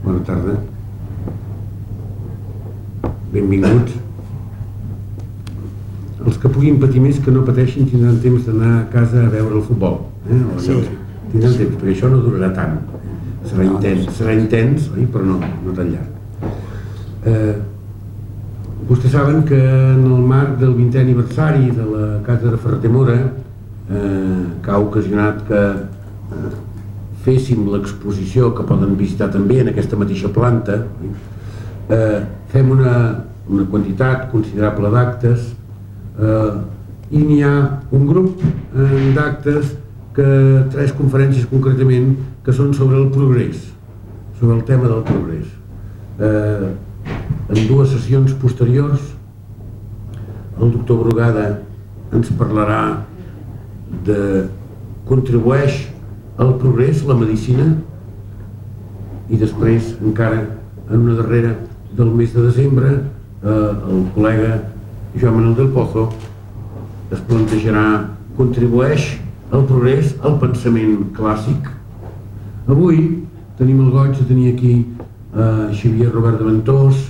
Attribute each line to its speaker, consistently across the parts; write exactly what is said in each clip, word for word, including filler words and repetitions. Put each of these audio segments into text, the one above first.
Speaker 1: Bona tarda. Benvinguts. Els que puguin patir més que no pateixin, tindran temps d'anar a casa a veure el futbol. Eh? Sí. Tindran temps, perquè això no durarà tant. Serà intens, serà intens, oi? Però no, no tan llarg. Eh, vostès saben que en el marc del vintè aniversari de la Càtedra Ferrater Mora, eh, que ha ocasionat que eh, féssim l'exposició que poden visitar també en aquesta mateixa planta, eh, fem una, una quantitat considerable d'actes eh, i n'hi ha un grup eh, d'actes, que tres conferències concretament, que són sobre el progrés, sobre el tema del progrés. Eh, en dues sessions posteriors el doctor Brugada ens parlarà de contribueix al progrés, la medicina, i després encara en una darrera del mes de desembre eh, el col·lega Joan Manuel del Pozo es plantejarà contribueix al progrés al pensament clàssic. Avui tenim el goig de tenir aquí eh, Xavier Robert de Ventós,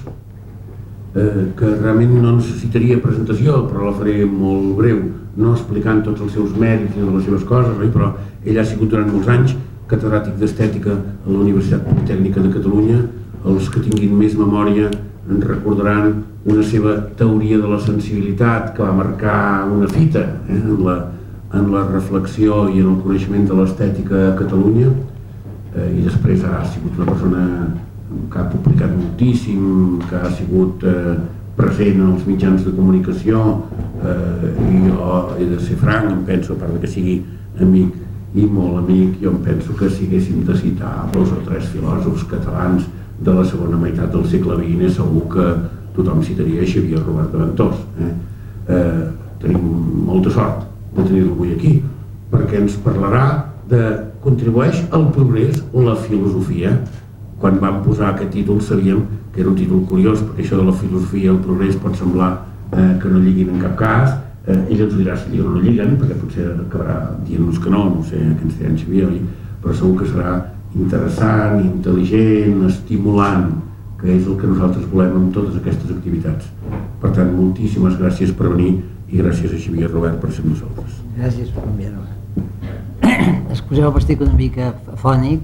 Speaker 1: eh, que realment no necessitaria presentació, però la faré molt breu, no explicant tots els seus mèrits i les seves coses, oi? Però ell ha sigut durant molts anys catedràtic d'Estètica a la Universitat Politècnica de Catalunya. Els que tinguin més memòria en recordaran una seva teoria de la sensibilitat que va marcar una fita eh, en, la, en la reflexió i en el coneixement de l'estètica a Catalunya, eh, i després ha sigut una persona que ha publicat moltíssim, que ha sigut eh, present en els mitjans de comunicació, eh, i jo he de ser franc, em penso, a part que sigui amic i molt amic, jo em penso que si haguéssim de citar dos o tres filòsofs catalans de la segona meitat del segle vint, segur que tothom citaria Xavier Robert de Ventós. Eh? Eh, tenim molta sort de tenir-lo avui aquí, perquè ens parlarà de contribueix al progrés la filosofia. Quan vam posar aquest títol sabíem que era un títol curiós, perquè això de la filosofia i el progrés pot semblar eh, que no lliguin en cap cas. Eh, ell ens ho dirà si lliguen o no lliguen, perquè potser acabarà dient-nos que no, no sé què ens dirà en Xavier, però segur que serà interessant, intel·ligent, estimulant, que és el que nosaltres volem amb totes aquestes activitats. Per tant, moltíssimes gràcies per venir i gràcies a Xavier Robert per ser amb nosaltres.
Speaker 2: Gràcies per enviar-me. Excuseu, estic una mica afònic.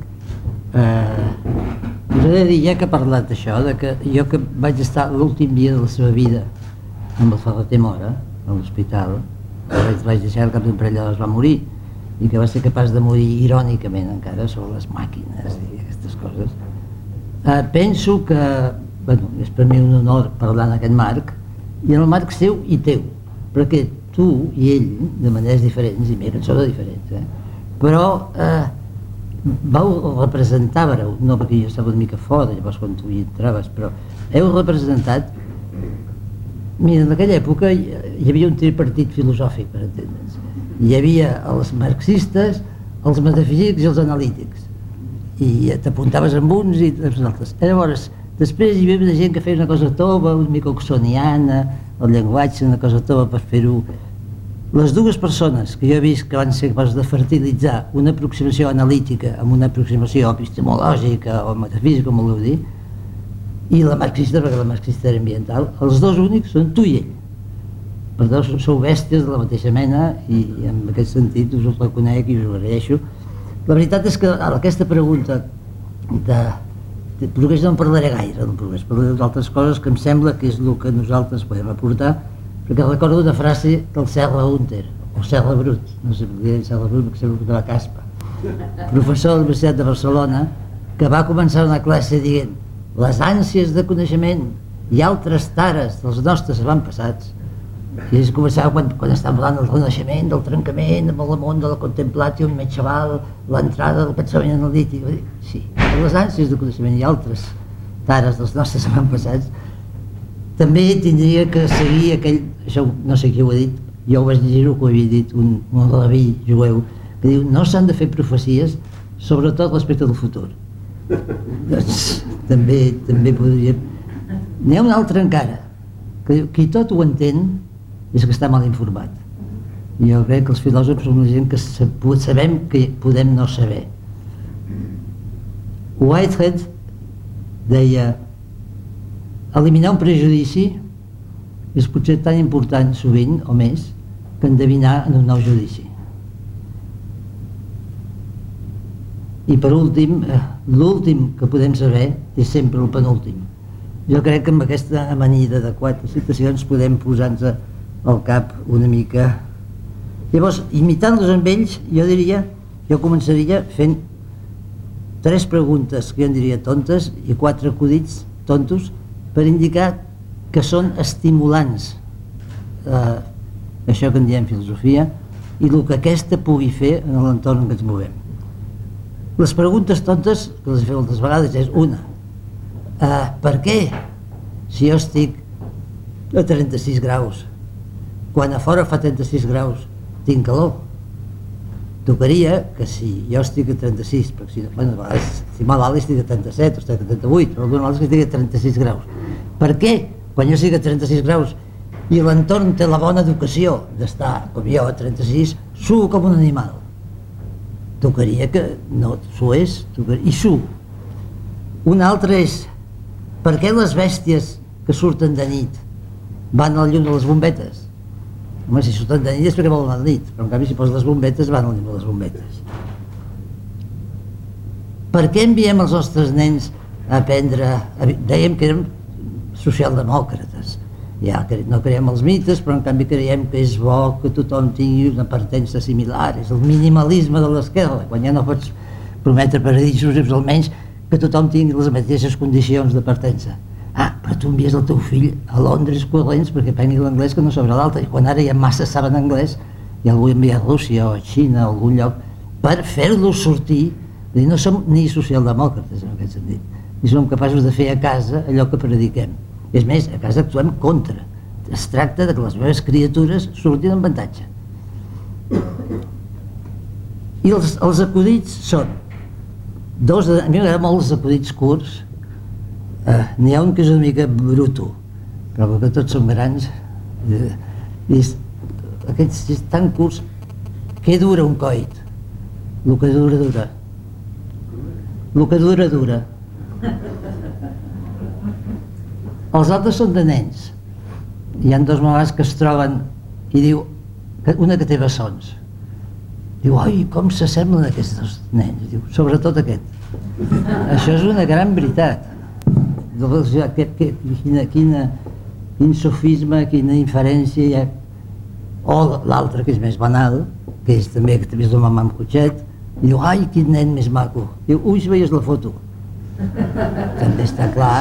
Speaker 2: Eh, us he de dir, ja que ha parlat d'això, que jo que vaig estar l'últim dia de la seva vida amb el Ferrater Mora, a l'hospital, vaig, vaig deixar al cap d'un parell d'hores va morir, i que va ser capaç de morir irònicament encara sobre les màquines i aquestes coses. Eh, penso que, bueno, és per mi un honor parlar en aquest marc, i en el marc seu i teu, perquè tu i ell, de maneres diferents, i mira, sou diferents, eh? Però eh, vau representar, no perquè jo estava una mica fora, llavors quan tu hi entraves, però heu representat. Mira, en aquella època hi havia un tripartit filosòfic, per entendre'ns. Hi havia els marxistes, els metafísics i els analítics. I t'apuntaves amb uns i amb els altres. Llavors, després hi havia gent que feia una cosa tova, una mica oxoniana, el llenguatge, una cosa tova per fer-ho. Les dues persones que jo he vist que van ser capaces de fertilitzar una aproximació analítica amb una aproximació epistemològica o metafísica, com voleu dir, i la marxista, perquè la marxista era ambiental, els dos únics són tu i ell. Per tant, sou bèsties de la mateixa mena i en aquest sentit us ho reconec i us ho agraeixo. La veritat és que aquesta pregunta de, de progrés no en parlaré gaire, del progrés, parlaré d'altres coses que em sembla que és el que nosaltres podem aportar, perquè recordo una frase del Serra Hunter, o Serra Brut, no sé per què Serra Brut, perquè sempre de la Caspa, professor de la Universitat de Barcelona, que va començar una classe dient: les ànsies de coneixement i altres tares dels nostres avantpassats. I és començava quan, quan estàvem parlant del renaixement, del trencament amb el món de la contemplació medieval, l'entrada del pensament analític. Sí, les ànsies de coneixement i altres tares dels nostres avantpassats. També tindria que seguir aquell, això no sé qui ho ha dit, jo ho vaig llegir-ho que ho havia dit un, un rabí jueu, que diu: no s'han de fer profecies, sobretot respecte del futur. Doncs també, també podria... N'hi ha un altre encara, que diu: qui tot ho entén és que està mal informat. I jo crec que els filòsofs són una gent que sabem que podem no saber. Whitehead deia eliminar un prejudici és potser tan important sovint o més que endevinar en un nou judici. I per últim, l'últim que podem saber és sempre el penúltim. Jo crec que amb aquesta amanida de quatre citacions podem posar-nos al cap una mica. Llavors, imitant-los amb ells, jo diria, jo començaria fent tres preguntes que jo en diria tontes i quatre acudits tontos per indicar que són estimulants, eh, això que en diem filosofia, i el que aquesta pugui fer en l'entorn en què ens movem. Les preguntes tontes, que les he fet moltes vegades, és una, eh, per què si jo estic a trenta-sis graus, quan a fora fa trenta-sis graus, tinc calor? Tocaria que si jo estic a trenta-sis, perquè si, bueno, a vegades, si malalt estic a trenta-set o estic a trenta-vuit, però alguna vegada estic a trenta-sis graus. Per què, quan jo estic a trenta-sis graus i l'entorn té la bona educació d'estar, com jo, a trenta-sis, suo com un animal? Tocaria que no sués, i su. Un altre és, per què les bèsties que surten de nit van a la llum de les bombetes? Home, si surten de nit és perquè volen a la nit, però en canvi si posen les bombetes van a la llum de les bombetes. Per què enviem els nostres nens a aprendre, a... dèiem que érem socialdemòcrates, ja no creiem els mites, però en canvi creiem que és bo que tothom tingui una pertença similar, és el minimalisme de l'esquerra, quan ja no pots prometre paradisos, és almenys que tothom tingui les mateixes condicions de pertença. Ah, però tu envies el teu fill a Londres corrents perquè aprengui l'anglès que no sabrà l'altre, i quan ara ja massa saben anglès, ja el vull enviar a Rússia o a Xina o a algun lloc, per fer-los sortir, no som ni socialdemòcrates en aquest sentit, ni som capaços de fer a casa allò que prediquem. És més, a casa actuem contra. Es tracta de que les meves criatures surtin en avantatge. I els, els acudits són dos, a mi m'agraden molt els acudits curts. Eh, n'hi ha un que és una mica bruto, però que tots som grans, eh, i aquests tan curts. Què dura un coit? El que dura, dura. El que dura, dura. Els altres són de nens. Hi ha dos mamàs que es troben i diu, una que té bessons, diu, ai, com s'assemblen aquests dos nens, diu, sobretot aquest. Això és una gran veritat. Quina, quina, quin sofisme, quina inferència hi ha. O l'altre, que és més banal, que és també que també és la mamà amb cotxet, diu, ai, quin nen més maco. Diu, ui, si veies la foto. També està clar.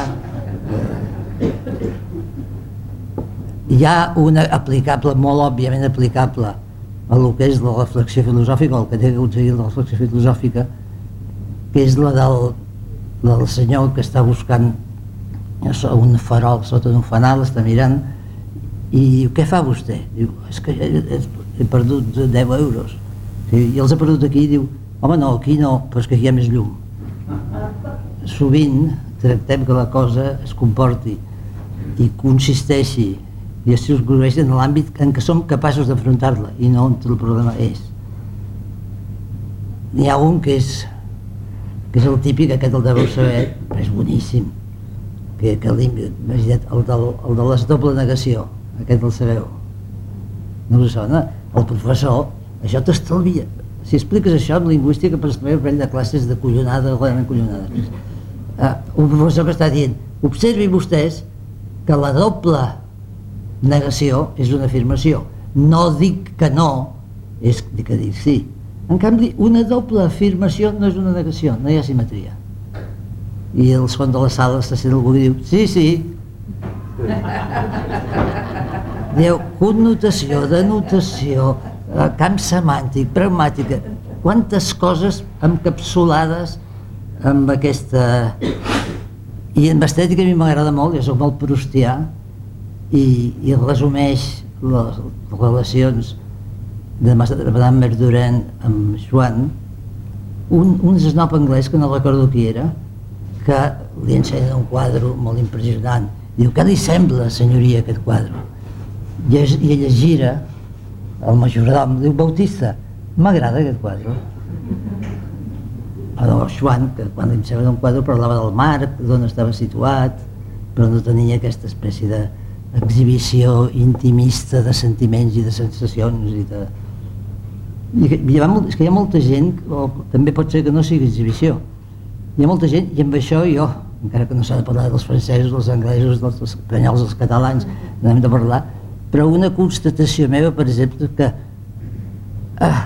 Speaker 2: Hi ha una aplicable, molt òbviament aplicable a el que és la reflexió filosòfica, el que té que aconseguir la reflexió filosòfica, que és la del, del senyor que està buscant un farol sota un fanal, està mirant i diu, què fa vostè? Diu, és que he, he perdut deu euros. I els ha perdut aquí i diu, home no, aquí no, però és que aquí hi ha més llum. Sovint tractem que la cosa es comporti i consisteixi i es circunscriveixi en l'àmbit en què som capaços d'afrontar-la i no on el problema és. N'hi ha un que és que és el típic, aquest el deveu saber, però és boníssim, que, que el, el, del, el de la doble negació, aquest el sabeu. No us sona? El professor, això t'estalvia. Si expliques això en lingüística, per estalviar un parell de classes de collonada, realment collonades. Uh, un professor que està dient, observin vostès que la doble negació és una afirmació. No dic que no, és que dic sí. En canvi, una doble afirmació no és una negació, no hi ha simetria. I el segon de la sala està sent algú que diu, sí, sí. Diu, connotació, denotació, camp semàntic, pragmàtica, quantes coses encapsulades amb aquesta... I en estètica a mi m'agrada molt, jo soc molt proustià, i, i resumeix les relacions de Madame Verdurin amb Joan, un, un snob anglès que no recordo qui era, que li ensenya un quadre molt impressionant. Diu, què li sembla, senyoria, aquest quadre? I, es, i ell es gira, el majordom, diu, Bautista, m'agrada aquest quadre. o Schwann, que quan em sembla un quadre parlava del mar, d'on estava situat, però no tenia aquesta espècie d'exhibició intimista de sentiments i de sensacions i de... I que, hi ha, és que hi ha molta gent, o també pot ser que no sigui exhibició, hi ha molta gent, i amb això jo, encara que no s'ha de parlar dels francesos, dels anglesos, dels espanyols, dels catalans, no hem de parlar, però una constatació meva, per exemple, que ah,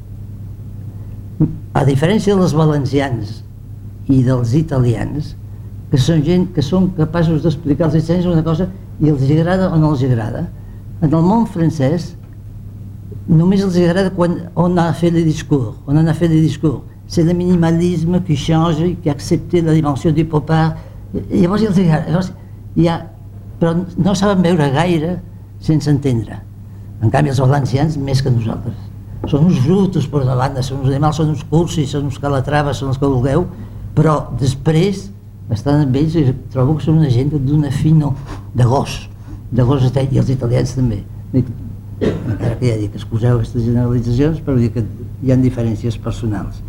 Speaker 2: a diferència dels valencians i dels italians, que són gent que són capaços d'explicar als italians una cosa i els agrada o no els agrada, en el món francès només els agrada quan on a fait le discours, on en a fait le discours. C'est le minimalisme qui change, qui accepte la dimensió du pop art. I llavors els agrada, llavors hi ha, però no saben veure gaire sense entendre. En canvi els valencians més que nosaltres. Són uns brutos per una banda, són uns animals, són uns cursis, són uns calatraves, són els que vulgueu, però després estan amb ells i trobo que són una gent d'una fino de gos, de gos estètic, i els italians també. Encara que ja dic, excuseu aquestes generalitzacions, però dir que hi ha diferències personals.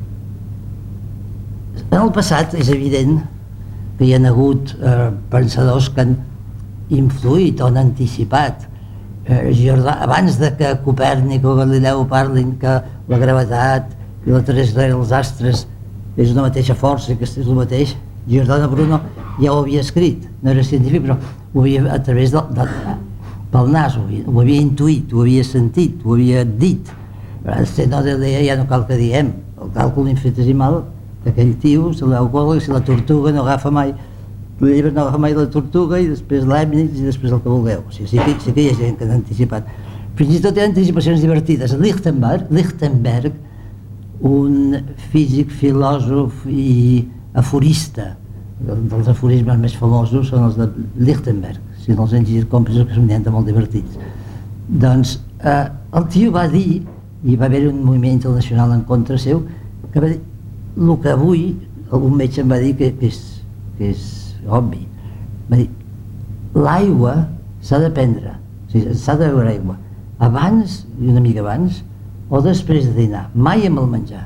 Speaker 2: En el passat és evident que hi ha hagut eh, pensadors que han influït o han anticipat. Eh, Jordà, abans de que Copèrnic o Galileu parlin que la gravetat i la trajectòria dels astres és una mateixa força i que és el mateix, Giordano Bruno ja ho havia escrit, no era científic, però ho havia a través del, del, pel nas, ho havia, ho havia intuït, ho havia sentit, ho havia dit. El seno de l'E ja no cal que diem, el càlcul infinitesimal d'aquell tio se l'aucola, si la tortuga no agafa mai, el llibre no agafa mai la tortuga i després l'Leibniz i després el que vulgueu. O sigui, sí, que, sí que hi ha gent que han anticipat. Fins i tot hi ha anticipacions divertides. Lichtenberg, Lichtenberg, un físic, filòsof i aforista, dels aforismes més famosos són els de Lichtenberg, si no els hem llegit còmplices que són de molt divertits. Doncs eh, el tio va dir, i va haver un moviment internacional en contra seu, que va dir el que avui algun metge em va dir que, que, és, que és obvi. Va dir, l'aigua s'ha de prendre, o sigui, s'ha de beure aigua abans i una mica abans o després de dinar, mai amb el menjar.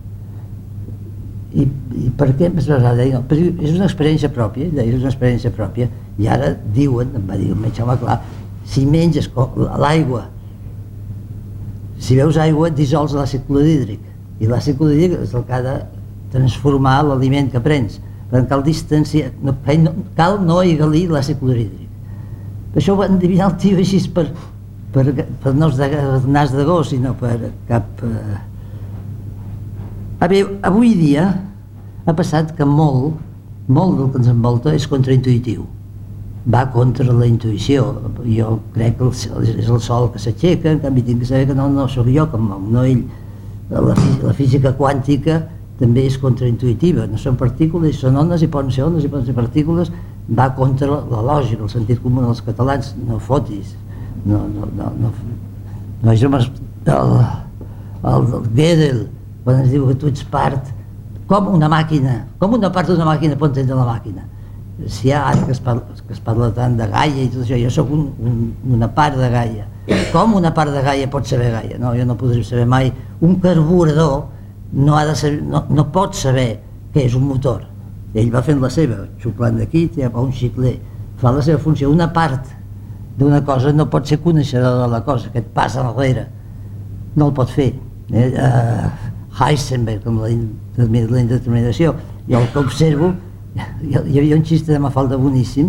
Speaker 2: I, i per què em va dir? No, és una experiència pròpia, és una experiència pròpia, i ara diuen, em va dir el metge, home, clar, si menges l'aigua, si veus aigua, dissols l'àcid clorhídric, i l'àcid clorhídric és el que ha de transformar l'aliment que prens, per tant cal distanciar, no, cal no aigualir l'àcid clorhídric. Per això ho va endevinar el tio així per, per, per no de nas de gos, sinó per cap... Eh... A veure, avui dia ha passat que molt, molt del que ens envolta és contraintuïtiu. Va contra la intuïció. Jo crec que és el sol que s'aixeca, en canvi tinc que saber que no, no sóc jo que em mou, no ell. La, la física quàntica també és contraintuïtiva, no són partícules, són ones i poden ser ones i poden ser partícules, va contra la, la lògica, el sentit comú dels catalans, no fotis, no, no, no, no, no és el, el, el Gödel, quan ens diu que tu ets part, com una màquina, com una part d'una màquina pot entendre la màquina. Si hi ha ara que es parla, que es parla tant de Gaia i tot això, jo sóc un, un, una part de Gaia. Com una part de Gaia pot saber Gaia? No, jo no podré saber mai. Un carburador no, ha de saber, no, no pot saber què és un motor. Ell va fent la seva, xuplant d'aquí, o un xicler, fa la seva funció. Una part d'una cosa no pot ser coneixedor de la cosa, que et passa enrere. No el pot fer. Eh, uh, Heisenberg, com la, la indeterminació. Jo el que observo, hi havia un xiste de Mafalda boníssim,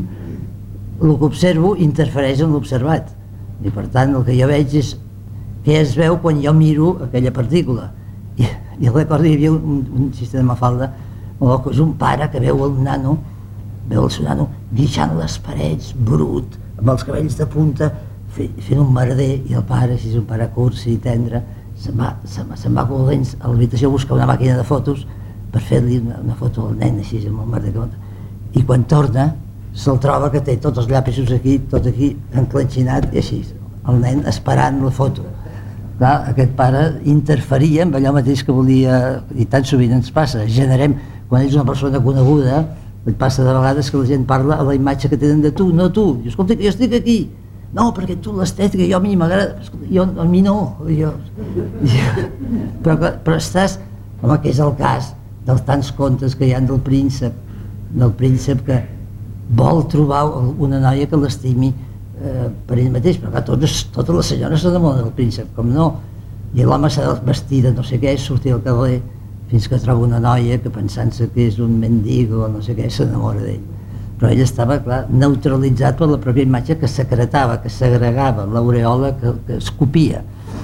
Speaker 2: el que observo interfereix en l'observat. I per tant el que jo veig és què es veu quan jo miro aquella partícula. I, i recordo hi havia un, un xiste de Mafalda, que és un pare que veu el nano, veu el seu nano guixant les parets, brut, amb els cabells de punta, fent un merder, i el pare, si és un pare cursi i tendre, se'n va, se'n va, se'n va corrents a l'habitació a buscar una màquina de fotos per fer-li una, una foto al nen així amb el merder que monta. I quan torna se'l troba que té tots els llapisos aquí, tot aquí enclenxinat i així, el nen esperant la foto. Clar, aquest pare interferia amb allò mateix que volia, i tan sovint ens passa, generem, quan ets una persona coneguda, et passa de vegades que la gent parla a la imatge que tenen de tu, no tu, i escolta, jo estic aquí, no, perquè tu l'estètica, jo a mi m'agrada, jo a mi no, jo, jo. Però, però estàs, home, que és el cas, dels tants contes que hi ha del príncep, del príncep que vol trobar una noia que l'estimi eh, per ell mateix, però clar, totes, totes les senyores s'enamoren del príncep, com no, i l'home s'ha de vestir de no sé què, sortir al carrer fins que troba una noia que pensant-se que és un mendigo o no sé què, s'enamora d'ell. Però ell estava, clar, neutralitzat per la pròpia imatge que secretava, que segregava, l'aureola que, que es copia.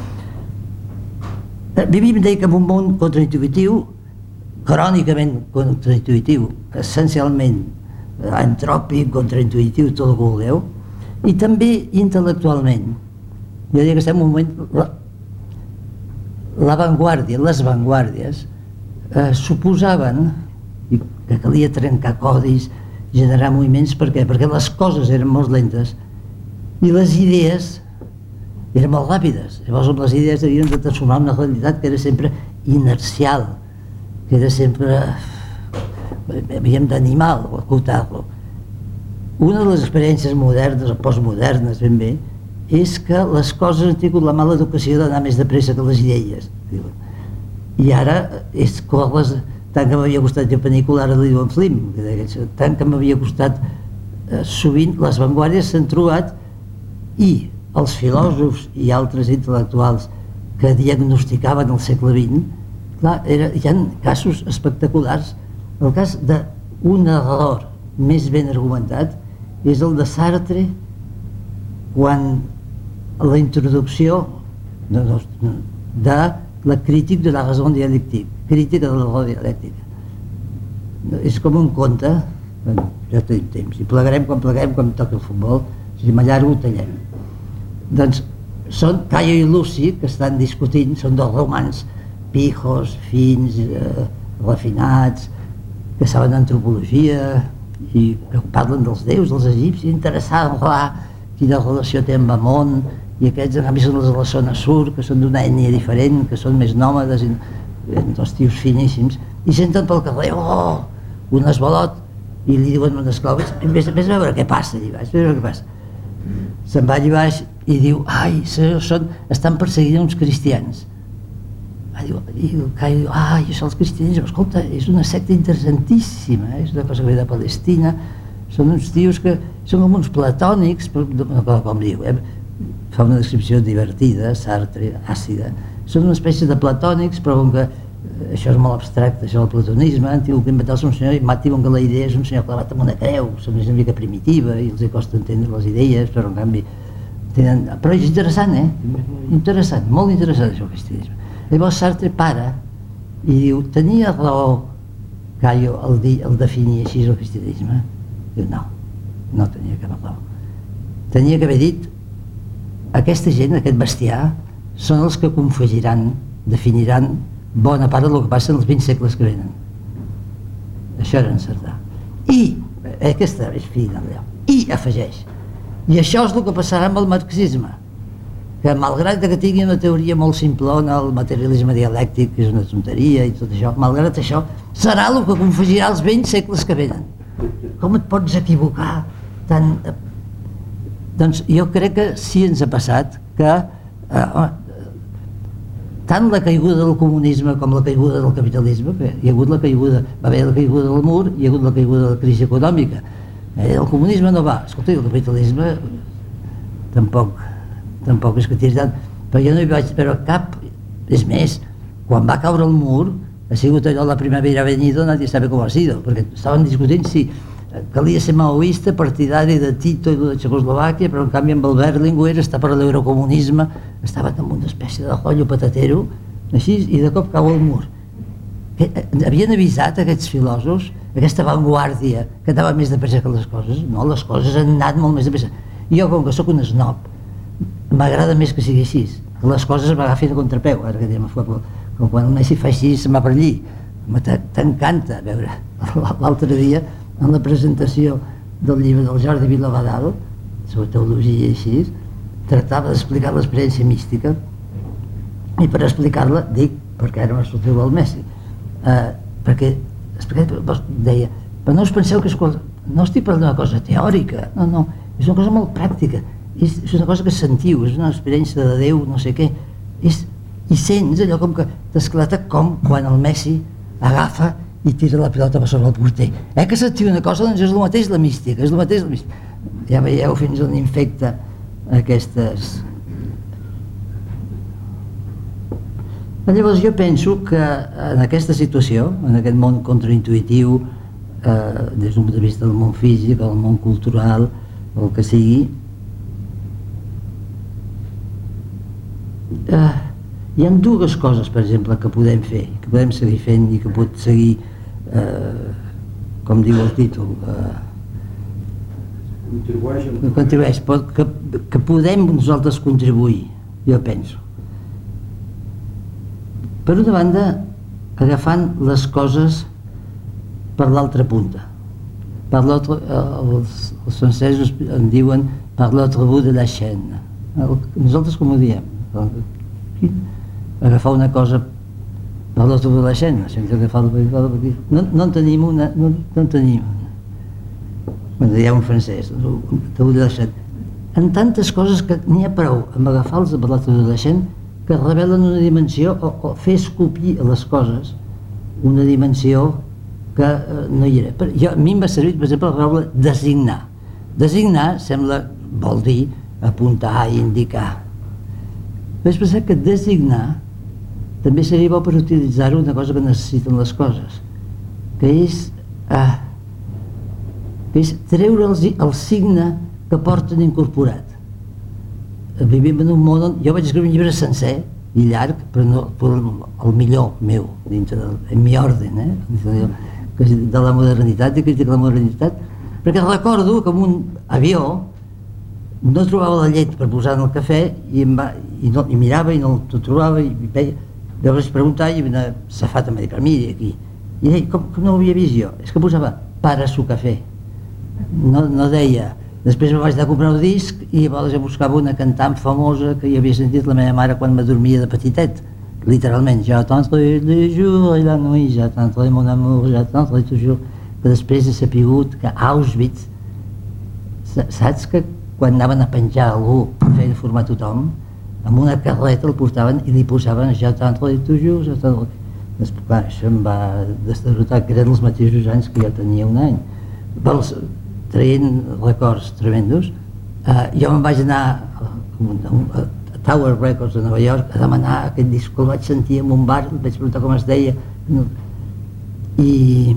Speaker 2: Vivim, deia, en un món contraintuitiu, crònicament contraintuitiu, essencialment antròpic, contraintuitiu, tot el que vulgueu, i també intel·lectualment. Jo diria que estem en un moment... L'avantguàrdia, les vanguàrdies, eh, suposaven que calia trencar codis, generar moviments, per què? Perquè les coses eren molt lentes i les idees eren molt ràpides. Llavors les idees havien de transformar una realitat que era sempre inercial, que era sempre... havíem d'animar-lo, ocultar-lo. Una de les experiències modernes o postmodernes, ben bé, és que les coses han tingut la mala educació d'anar més de pressa que les idees. I ara és córrer, tant que m'havia costat jo pel·lícula, ara li diuen film, tant que m'havia costat, eh, sovint les vanguardies s'han trobat i els filòsofs i altres intel·lectuals que diagnosticaven el segle vint, clar, era, hi ha casos espectaculars. El cas d'un error més ben argumentat és el de Sartre, quan la introducció de, de la crítica de la raó dialèctica, crítica de la raó dialèctica. És com un conte, bueno, ja tenim temps, i plegarem quan pleguem, quan toca el futbol, si m'allargo ho tallem. Doncs són Caio i Luci, que estan discutint, són dos romans pijos, fins, eh, refinats, que saben d'antropologia i que parlen dels déus, dels egipcis, interessant, clar, quina relació té amb Amon, i aquests en canvi són els de la zona sur, que són d'una ètnia diferent, que són més nòmades, i dos tios finíssims, i senten pel carrer, oh, un esbalot, i li diuen un esclau, vés a veure què passa allà baix, vés a veure què passa. Se'n va allà baix i diu, ai, són, estan perseguint uns cristians. I el Caio diu, ai, això els cristians, escolta, és una secta interessantíssima, és una cosa que ve de Palestina, són uns tios que són com uns platònics, com diu, eh? Fa una descripció divertida, Sartre, àcida, són una espècie de platònics, però com que eh, això és molt abstracte, això del platonisme, han tingut que inventar-se un senyor i m'ha diuen que la idea és un senyor clavat amb una creu, són més una mica primitiva i els costa entendre les idees, però en canvi tenen... Però és interessant, eh? Interessant, molt interessant això, el cristianisme. Llavors Sartre para i diu, tenia raó Caio el, di, el definir així el cristianisme? Diu, no, no tenia cap raó. Tenia que haver dit, aquesta gent, aquest bestiar, són els que confegiran, definiran bona part del que passa en els vint segles que venen. Això era encertar. I, aquesta és fina, i afegeix, i això és el que passarà amb el marxisme, que malgrat que tingui una teoria molt simplona, el materialisme dialèctic, que és una tonteria i tot això, malgrat això, serà el que confegirà els vint segles que venen. Com et pots equivocar tant... Doncs jo crec que sí ens ha passat que eh, tant la caiguda del comunisme com la caiguda del capitalisme, que hi ha hagut la caiguda, va haver la caiguda del mur, hi ha hagut la caiguda de la crisi econòmica. Eh, el comunisme no va, escolta, el capitalisme tampoc, tampoc és que tiri tant, però jo no hi vaig veure cap, és més, quan va caure el mur, ha sigut allò la primavera venida, nadie sabe com ha sido, perquè estaven discutint si calia ser maoista, partidari de Tito i de Txecoslovàquia, però en canvi amb el Berlinguer està per l'eurocomunisme, estava amb una espècie de rotllo patatero, així, i de cop cau el mur. Que, havien avisat aquests filòsofs, aquesta vanguardia, que anava més de pressa que les coses? No, les coses han anat molt més de pressa. I jo, com que sóc un snob, m'agrada més que sigui així, que les coses m'agafin a contrapeu, ara que diem a futbol, com quan el Messi fa així se'n va per allí. T'encanta veure, l'altre dia, en la presentació del llibre del Jordi Vilavadal, sobre teologia i així, tractava d'explicar l'experiència mística, i per explicar-la, dic, perquè ara m'ha sortit el Messi, eh, perquè deia, però no us penseu que és qual... no estic parlant d'una cosa teòrica, no, no, és una cosa molt pràctica, és, és una cosa que sentiu, és una experiència de Déu, no sé què, és, i sents allò com que t'esclata com quan el Messi agafa i tira la pilota per sobre el porter. Eh que sentir una cosa, doncs és el mateix la mística, és el mateix la mística. Ja veieu fins on infecta aquestes... Llavors jo penso que en aquesta situació, en aquest món contraintuitiu, eh, des d'un punt de vista del món físic, del món cultural, el que sigui, eh, hi ha dues coses, per exemple, que podem fer, que podem seguir fent i que pot seguir, eh, com diu el títol, eh, contribueix, que, que podem nosaltres contribuir, jo penso. Per una banda, agafant les coses per l'altra punta. Per l'altre, els, els francesos en diuen per l'altre bout de la chaîne. Nosaltres com ho diem? Agafar una cosa per l'altre bout de la chaîne, no, no en tenim una, no, no en tenim una. Quan hi ha un francès, en tantes coses que n'hi ha prou amb agafar-los per l'altre bout de la chaîne que revelen una dimensió o, o fer escopir a les coses una dimensió que eh, no hi era. Per, jo, a mi m'ha servit, per exemple, la paraula designar. Designar sembla, vol dir apuntar i indicar. Però és pensar que designar també seria bo per utilitzar-ho una cosa que necessiten les coses, que és, eh, que és treure el, el signe que porten incorporat. Vivim en un món on jo vaig escriure un llibre sencer i llarg, però no, però el millor meu, dintre del, en mi ordre, eh? de la modernitat, de crítica de la modernitat, perquè recordo que en un avió no trobava la llet per posar en el cafè i, em va, i, no, i mirava i no ho trobava i veia, llavors vaig preguntar i una safata em va dir, per mi, aquí, i deia, com, com no ho havia vist jo? És que posava para su cafè, no, no deia. Després me vaig anar a comprar un disc i llavors buscava una cantant famosa que hi havia sentit la meva mare quan m'adormia de petitet, literalment, j'attendrai le jour et la nuit, j'attendrai mon amour, j'attendrai toujours, que després he sapigut que a Auschwitz, saps que quan anaven a penjar algú per fer informar tothom, amb una carreta el portaven i li posaven j'attendrai toujours, j'attendrai. Després, clar, això em va desderrotar, que eren els mateixos anys que jo tenia un any. Vols, traient records tremendos, uh, jo me'n vaig anar a, a, a Tower Records de Nova York a demanar aquest disc, el vaig sentir en un bar, el vaig preguntar com es deia, no, i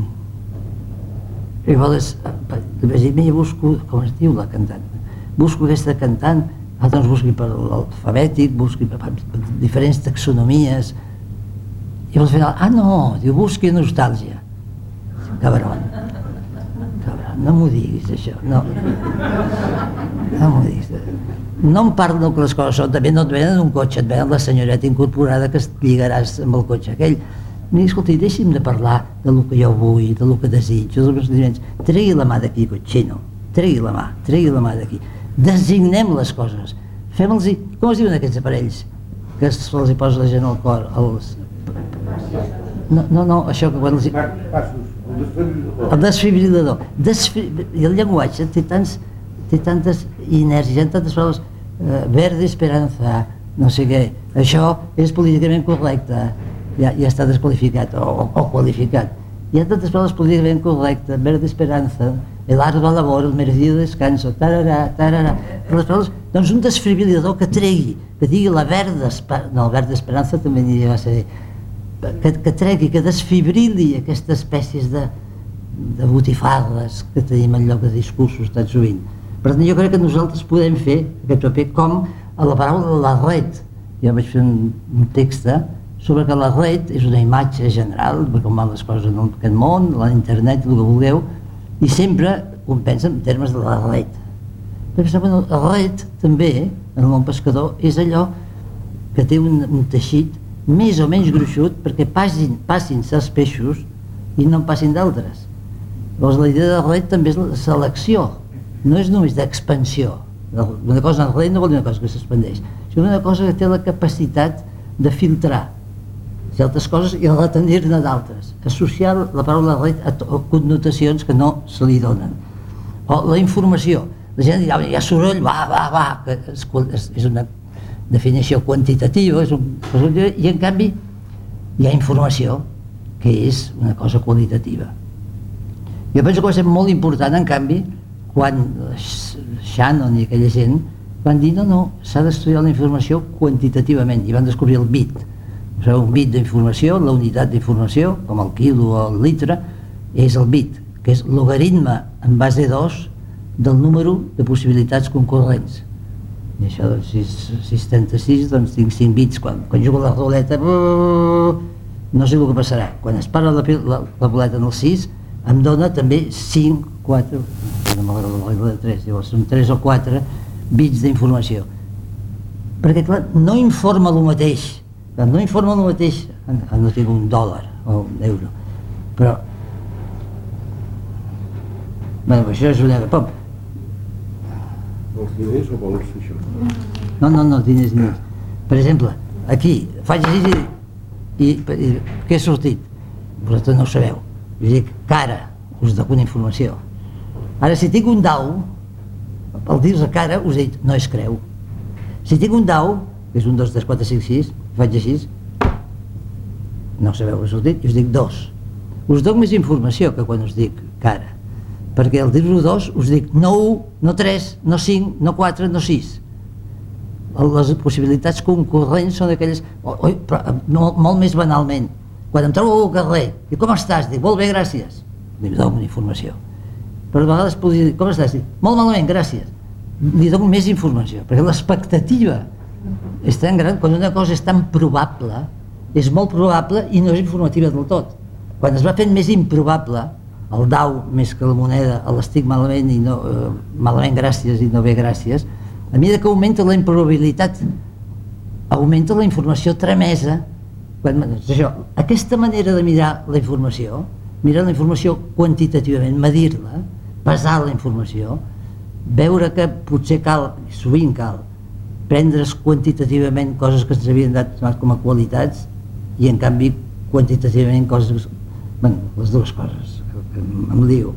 Speaker 2: i llavors li vaig dir, mira, busco, com es diu la cantant, busco aquesta cantant, ah, doncs busqui per l'alfabètic, busqui per, per, per diferents taxonomies, i al final, ah no, diu, busqui nostàlgia, cabron. No m'ho diguis, això, no. No m'ho diguis. No em parlo que les coses són, també no et venen un cotxe, et venen la senyoreta incorporada que es lligaràs amb el cotxe aquell. Em dic, escolta, deixi'm de parlar del que jo vull, del que desitjo, dels meus sentiments. Tregui la mà d'aquí, cotxino, tregui la mà, tregui la mà d'aquí. Designem les coses. Fem-los, com es diuen aquests aparells que se'ls hi posa la gent al cor? Els... No, no, no, això que quan els... Passos. El desfibrilador. Desfri... I el llenguatge té, tants, té tantes inèrcies, tantes paraules, eh, verde esperanza, no sé què, això és políticament correcte, ja, ja està desqualificat o, o, o qualificat. Hi ha tantes paraules políticament correctes, verde esperanza, el ardo labor, el merecido descanso, tararà, tararà. Però les paraules, doncs un desfibrilador que tregui, que digui la verda, no, el verde esperanza també n'hi va ser, Que, que tregui, que desfibrili aquestes espècies de, de botifarres que tenim en lloc de discursos tan sovint. Per tant, jo crec que nosaltres podem fer aquest paper com a la paraula de la red. Jo vaig fer un, un text sobre que la red és una imatge general de com van les coses en aquest món, l'internet, el que vulgueu, i sempre un pensa en termes de la red. Perquè bueno, la red també, en el món pescador, és allò que té un, un teixit més o menys gruixut perquè passin, passin certs peixos i no en passin d'altres. Llavors la idea de red també és la selecció, no és només d'expansió. Una cosa en red no vol dir una cosa que s'expandeix, sinó una cosa que té la capacitat de filtrar certes coses i retenir-ne d'altres, associar la paraula red a connotacions que no se li donen. O la informació, la gent dirà, hi ha soroll, va, va, va, que és, és una definició quantitativa, és un, i en canvi hi ha informació, que és una cosa qualitativa. Jo penso que va ser molt important, en canvi, quan Shannon i aquella gent van dir no, no, s'ha d'estudiar la informació quantitativament, i van descobrir el bit. O sigui, un bit d'informació, la unitat d'informació, com el quilo o el litre, és el bit, que és logaritme en base dos del número de possibilitats concurrents. I això, doncs, si és trenta-sis, doncs tinc cinc bits. Quan, quan jugo a la ruleta, no sé el que passarà. Quan es para la, la, la boleta en el sis, em dona també cinc, quatre, no m'agrada la regla de tres, llavors són tres o quatre bits d'informació. Perquè, clar, no informa el mateix, no informa el mateix, no tinc un dòlar o un euro, però, bé, això és una... Pop.
Speaker 1: Vols diners o vols això?
Speaker 2: No, no, no, diners, diners. Per exemple, aquí, faig així i, i, i què ha sortit? Vosaltres no ho sabeu. Jo dic, cara, us dono una informació. Ara, si tinc un dau, al dir-vos a cara, us dic, no es creu. Si tinc un dau, que és un, dos, tres, quatre, cinc, sis, faig així, no sabeu què ha sortit, i us dic dos. Us dono més informació que quan us dic cara, perquè al dir-vos dos us dic no un, no tres, no cinc, no quatre, no sis. Les possibilitats concurrents són aquelles, oi, però, no, molt més banalment. Quan em trobo al carrer, dic, com estàs? Dic, molt bé, gràcies. Li dono una informació. Però a vegades podria dir, com estàs? Dic, molt malament, gràcies. Li dono més informació, perquè l'expectativa és tan gran, quan una cosa és tan probable, és molt probable i no és informativa del tot. Quan es va fent més improbable, el dau més que la moneda, l'estic malament i no, eh, malament gràcies i no bé gràcies, a mesura que augmenta la improbabilitat, augmenta la informació tramesa. Quan, això, aquesta manera de mirar la informació, mirar la informació quantitativament, medir-la, pesar la informació, veure que potser cal, sovint cal, prendre's quantitativament coses que ens havien dat com a qualitats i en canvi quantitativament coses, bueno, les dues coses, em lio.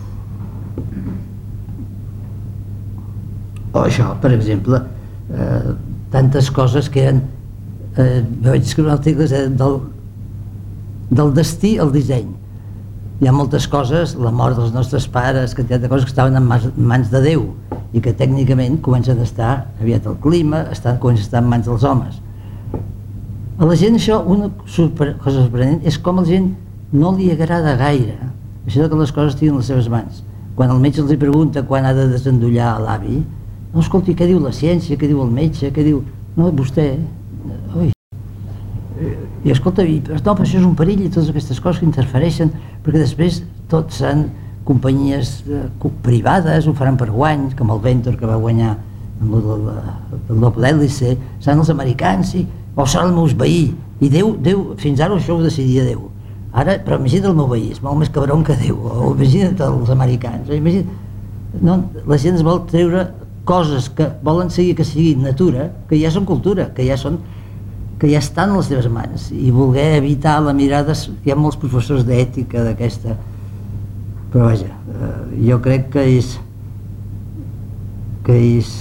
Speaker 2: O això, per exemple, eh, tantes coses que eren Eh, vaig escriure articles eh, del, del destí al disseny. Hi ha moltes coses, la mort dels nostres pares, quantitat de coses que estaven en mans, en mans de Déu i que tècnicament comencen a estar aviat el clima, estan, comencen a estar en mans dels homes. A la gent això, una sorpre cosa sorprenent és com a la gent no li agrada gaire això que les coses tinguin les seves mans. Quan el metge els pregunta quan ha de desendollar l'avi, no, escolti, què diu la ciència, què diu el metge, què diu... No, vostè... Ui. I escolta, i, no, però això és un perill i totes aquestes coses que interfereixen, perquè després tots seran companyies eh, privades, ho faran per guanys, com el Ventor que va guanyar amb el, el doble hèlice, seran els americans i, o serà el meu veí, i Déu, Déu, fins ara això ho decidia Déu. Ara, però imagina't el meu veí, és molt més cabron que Déu, o imagina't els americans, imagina't, no, la gent es vol treure coses que volen seguir que sigui natura, que ja són cultura, que ja són que ja estan a les teves mans, i voler evitar la mirada, hi ha molts professors d'ètica d'aquesta, però vaja, eh, jo crec que és que és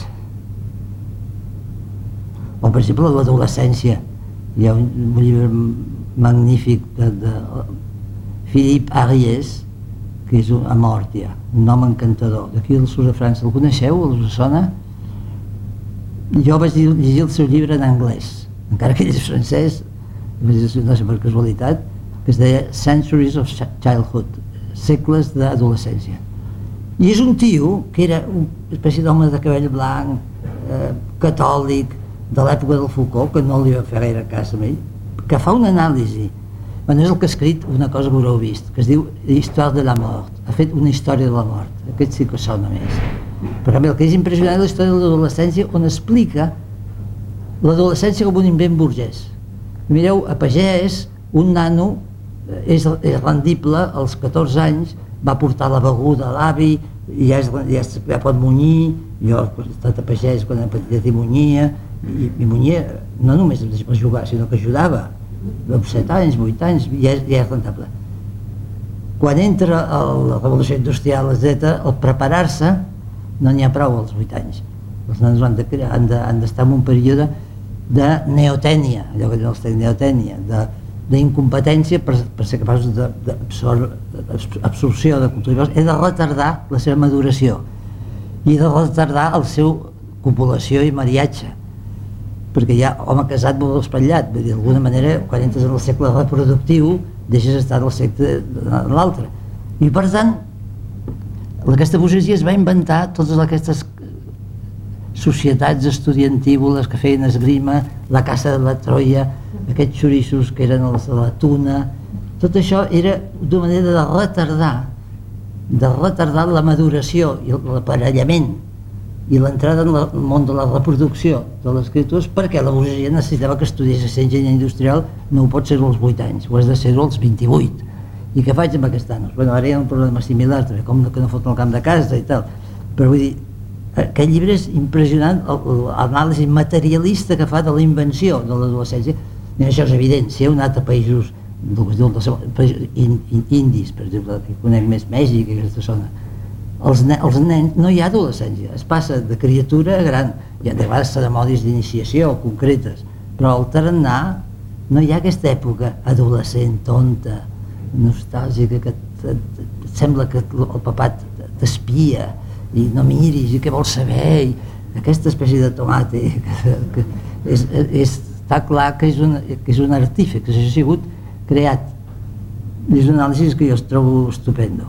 Speaker 2: o per exemple l'adolescència, hi ha un, un llibre magnífic de, de Philippe Ariès, que és un Amortia, un home encantador, d'aquí del sud de França. El coneixeu? Els sona? Jo vaig llegir el seu llibre en anglès, encara que ell és francès, no sé per casualitat, que es deia Centuries of Childhood, segles d'adolescència. I és un tio que era una espècie d'home de cabell blanc, eh, catòlic, de l'època del Foucault, que no li va fer gaire cas a ell, que fa una anàlisi. Bueno, és el que ha escrit una cosa que haureu vist, que es diu Histoire de la mort. Ha fet una història de la mort. Aquest sí que sona més. Però el que és impressionant és la història de l'adolescència, on explica l'adolescència com un invent burgès. Mireu, a pagès, un nano és, és rendible, als catorze anys, va portar la beguda a l'avi, ja, és, ja, és, ja pot munyir, jo he estat a pagès quan era petitet i munyia, i, i munyia no només per jugar, sinó que ajudava. Amb set anys, vuit anys, ja és, ja és rentable. Quan entra a la revolució industrial, etcètera, al preparar-se no n'hi ha prou als vuit anys. Els nanos han d'estar de, han de, en un període de neotènia, allò que diuen els tècnics, neotènia, de, d'incompetència per, per ser capaços d'absorció de cultura, he de retardar la seva maduració i de retardar el seu copulació i mariatge, perquè ja home casat molt espatllat, vull dir, d'alguna manera quan entres en el segle reproductiu deixes estar en el segle de l'altre, i per tant aquesta burgesia es va inventar totes aquestes societats estudiantívoles que feien esgrima, la caça de la Troia, aquests xoriços que eren els de la tuna, tot això era d'una manera de retardar de retardar la maduració i l'aparellament i l'entrada en el món de la reproducció de les criatures, perquè la burgesia necessitava que estudiés enginyeria industrial, no ho pot ser als vuit anys, ho has de ser als vint-i-vuit. I què faig amb aquest anys? Bueno, ara hi ha un problema similar també, com que no foten el camp de casa i tal, però vull dir, aquest llibre és impressionant, l'anàlisi materialista que fa de la invenció de l'adolescència. Això és evident, si heu anat a països indis, per exemple, que conec més Mèxic i aquesta zona, els nens, no hi ha adolescència, es passa de criatura a gran, hi ha de vegades cerimònies d'iniciació concretes, però al tarannà no hi ha aquesta època adolescent, tonta, nostàlgica, que et sembla que el papà t'espia i no miris i què vols saber, i aquesta espècie de tomate que és, està clar que és un, que és un artífex, que això ha sigut creat. És una anàlisi que jo es trobo estupendo.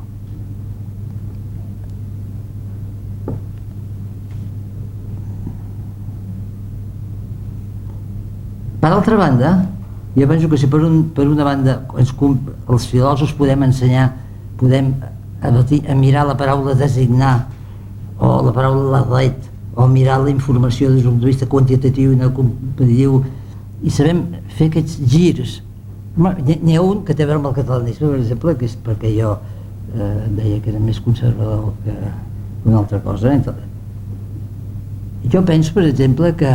Speaker 2: Per altra banda, jo penso que si per, un, per una banda ens, els filòsofs podem ensenyar, podem a, a mirar la paraula designar o la paraula la red, o mirar la informació des d'un punt de vista quantitatiu i no competitiu, i sabem fer aquests girs. N'hi ha un que té a veure amb el catalanisme, per exemple, que és perquè jo eh, deia que era més conservador que una altra cosa. Jo penso, per exemple, que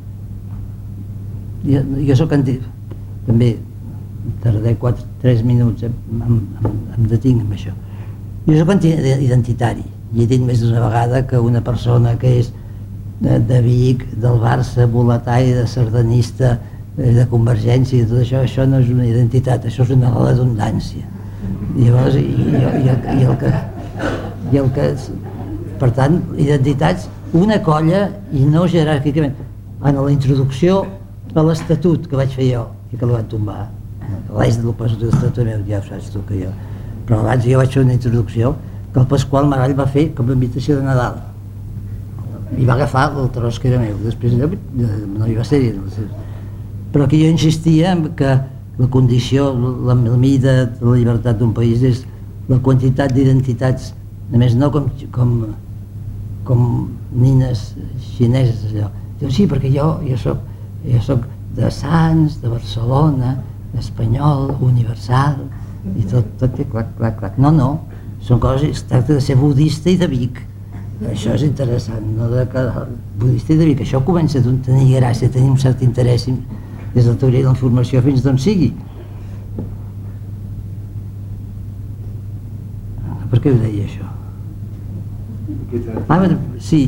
Speaker 2: jo, jo soc anti... també tardé quatre, tres minuts, eh, em, em, em detinc amb això. Jo soc anti-identitari i he dit més d'una vegada que una persona que és de, de Vic, del Barça, boletà-i, de sardanista, de Convergència i tot això, això no és una identitat, això és una redundància. I llavors, i, i, i, i, el que, i el que... Per tant, identitats, una colla i no jeràrquicament. En la introducció a l'Estatut que vaig fer jo i que el van tombar, res del pas de l'Estatut meu, ja ho saps tu que jo, però abans jo vaig fer una introducció que el Pasqual Maragall va fer com a invitació de Nadal i va agafar el tros que era meu, després no hi va ser, però que jo insistia que la condició, la, la mida de la llibertat d'un país és la quantitat d'identitats, a més no com, com, com nines xineses allò. Diu, sí, perquè jo, jo soc, jo soc de Sants, de Barcelona, espanyol, universal, i tot, tot té clac, clac, clac. No, no, són coses, es tracta de ser budista i de Vic. Això és interessant, no de que budista i de Vic, això comença a tenir gràcia, a tenir un cert interès des de la teoria de la informació fins d'on sigui. Per què ho deia, això? Ah, sí.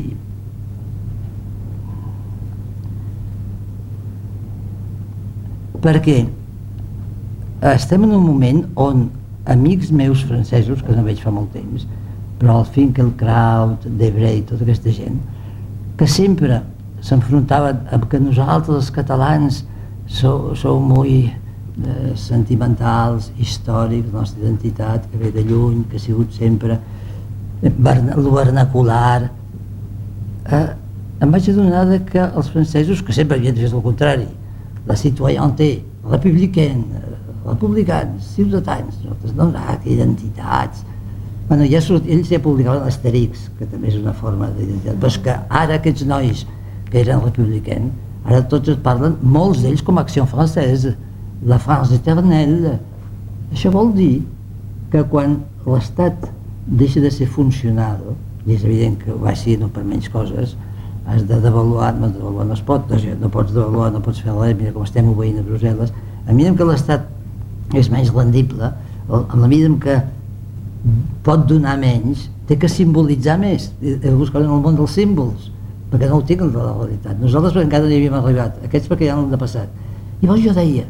Speaker 2: Perquè estem en un moment on amics meus francesos, que no veig fa molt temps, però el Finkielkraut, Debré i tota aquesta gent, que sempre s'enfrontaven amb que nosaltres, els catalans, sou, sou molt eh, sentimentals, històrics, la nostra identitat, que ve de lluny, que ha sigut sempre el vernacular. Eh, em vaig adonar que els francesos, que sempre havien fet el contrari, la citoyenneté republicaine, republicans, ciutadans, nosaltres no, ah, que identitats. Bueno, ja surt, ells ja publicaven l'Asterix, que també és una forma d'identitat, però és que ara aquests nois que eren republicans, ara tots es parlen, molts d'ells com a acció francesa, la France éternelle. Això vol dir que quan l'Estat deixa de ser funcional, i és evident que ho va ser no per menys coses, has de devaluar, no, devaluar no es pot, no pots devaluar, no pots fer res, mira com estem obeint a Brussel·les. A mesura que l'Estat és menys rendible, a la mesura que pot donar menys, té que simbolitzar més, he de buscar en el món dels símbols, perquè no ho tinc de la realitat. Nosaltres encara no hi havíem arribat, aquests perquè ja no han de passat. Llavors jo deia,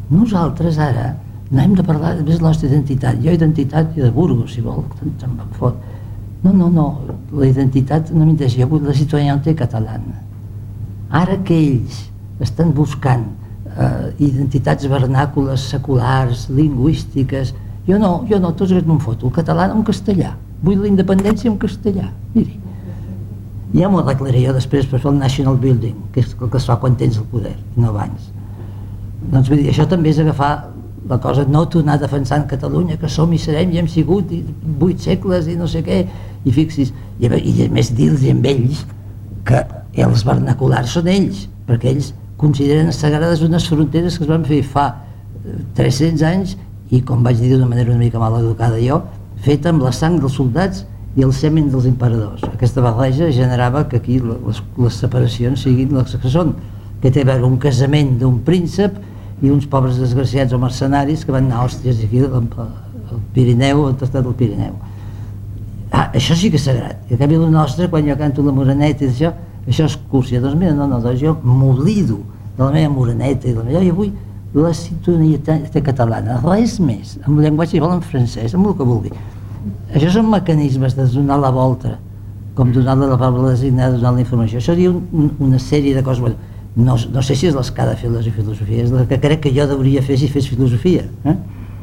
Speaker 2: Nosaltres ara no hem de parlar de la nostra identitat. Jo identitat i de Burgos, si vol, se'm fot. No, no, no, la identitat no m'interessa, jo vull la citoyenneté catalana. Ara que ells estan buscant eh, identitats vernàcules, seculars, lingüístiques, jo no, jo no, tots aquests no em foto, el català en castellà, vull la independència en castellà, miri. Ja m'ho arreglaré jo després per fer el National Building, que és el que es fa quan tens el poder, i no abans. Doncs vull dir, això també és agafar la cosa, no tornar defensant Catalunya, que som i serem i hem sigut i vuit segles i no sé què, i fixis, i, i a més dir-los amb ells que els vernaculars són ells, perquè ells consideren sagrades unes fronteres que es van fer fa tres-cents anys i, com vaig dir d'una manera una mica mal educada jo, feta amb la sang dels soldats i el semen dels emperadors. Aquesta barreja generava que aquí les, les separacions siguin les que són, que té a veure un casament d'un príncep i uns pobres desgraciats o mercenaris que van anar a hòsties aquí al Pirineu, al Tractat del Pirineu. Ah, això sí que és sagrat. I a canvi el nostre, quan jo canto la moreneta i això, això és cursia. Doncs mira, no, no, doncs jo m'oblido de la meva moreneta i de la meva... Jo vull la ciutadania catalana, res més, amb llenguatge igual en francès, amb el que vulgui. Això són mecanismes de donar la volta, com donar-la la paraula designada, donar la informació. Això seria un, un, una sèrie de coses... Bueno, no, no sé si és les que ha de fer la filosofia, és la que crec que jo hauria fer si fes filosofia. Eh?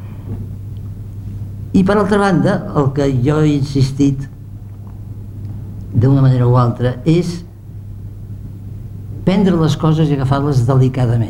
Speaker 2: I per altra banda, el que jo he insistit d'una manera o altra és prendre les coses i agafar-les delicadament,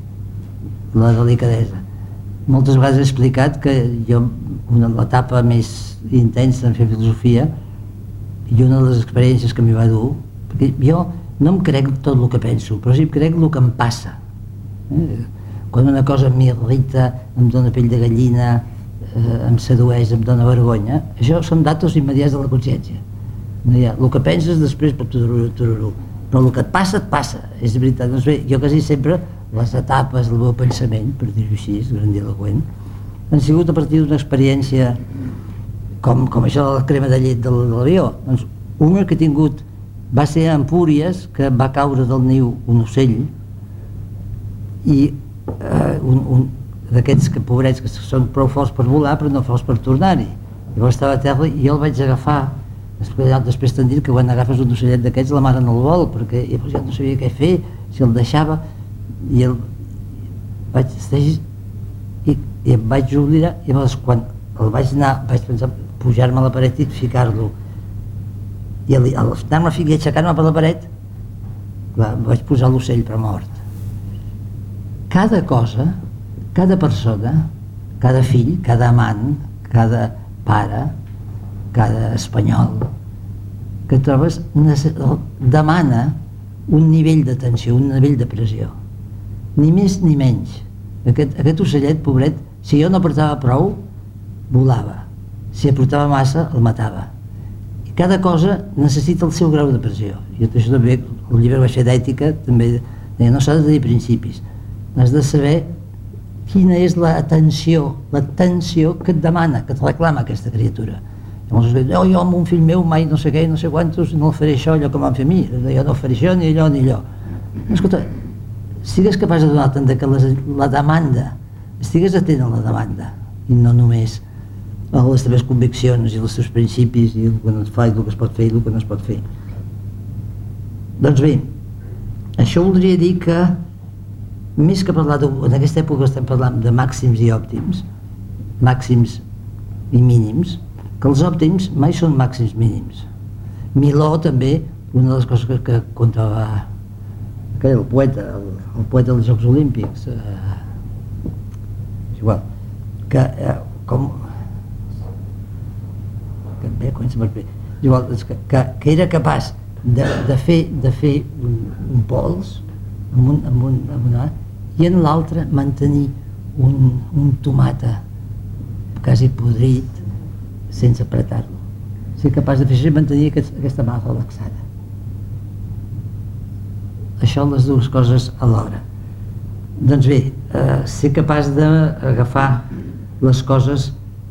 Speaker 2: la delicadesa. Moltes vegades he explicat que jo, una l'etapa més intensa en fer filosofia i una de les experiències que m'hi va dur, perquè jo no em crec tot el que penso, però sí em crec el que em passa. Eh? Quan una cosa m'irrita, em dóna pell de gallina, eh, em sedueix, em dóna vergonya, això són datos immediats de la consciència. No hi ha, el que penses després pot tururú, tururú, però el que et passa, et passa, és veritat. Doncs bé, jo quasi sempre les etapes del meu pensament, per dir-ho així, grandiloqüent, han sigut a partir d'una experiència com, com això de la crema de llet de l'avió. Doncs una que he tingut va ser a Empúries, que va caure del niu un ocell i eh, un, un d'aquests que, pobrets, que són prou forts per volar però no forts per tornar-hi. Llavors estava a terra i jo el vaig agafar. Després, després t'han dit que quan agafes un ocellet d'aquests la mare no el vol, perquè llavors ja no sabia què fer, si el deixava, i el vaig i, i em vaig oblidar, i llavors quan el vaig anar, vaig pensar pujar-me a la paret i ficar-lo, i al anar-me a ficar i aixecar-me per la paret, clar, vaig posar l'ocell per mort. Cada cosa, cada persona, cada fill, cada amant, cada pare, cada espanyol que trobes demana un nivell d'atenció, un nivell de pressió, ni més ni menys. Aquest, aquest ocellet, pobret, si jo no aportava prou, volava, si aportava massa, el matava. I cada cosa necessita el seu grau de pressió. I això també, el llibre que vaig fer d'ètica també deia, no s'ha de tenir principis, has de saber quina és l'atenció, l'atenció que et demana, que et reclama aquesta criatura. Llavors es diu, oh, jo amb un fill meu mai no sé què, no sé quantos, no el faré això, allò que m'han fet a mi, jo no faré això, ni allò, ni allò. Escolta, sigues capaç de donar-te'n que les, la demanda, estigues atent a la demanda, i no només a les teves conviccions i els teus principis, i el que no es fa, i el que es pot fer, i el que no es pot fer. Doncs bé, això voldria dir que, més que parlar de, en aquesta època estem parlant de màxims i òptims, màxims i mínims, que els òptims mai són màxims mínims. Miló també, una de les coses que, que contava aquell, el poeta, el, el poeta dels Jocs Olímpics, eh, és igual, que eh, com que bé, comença per bé, igual, que, que, que era capaç de, de fer, de fer un, un pols amb un, amb un, amb una, i en l'altre mantenir un, un tomata quasi podrit sense apretar-lo. Ser capaç de fer això i mantenir aquest, aquesta mà relaxada. Això les dues coses alhora. Doncs bé, eh, ser capaç d'agafar les coses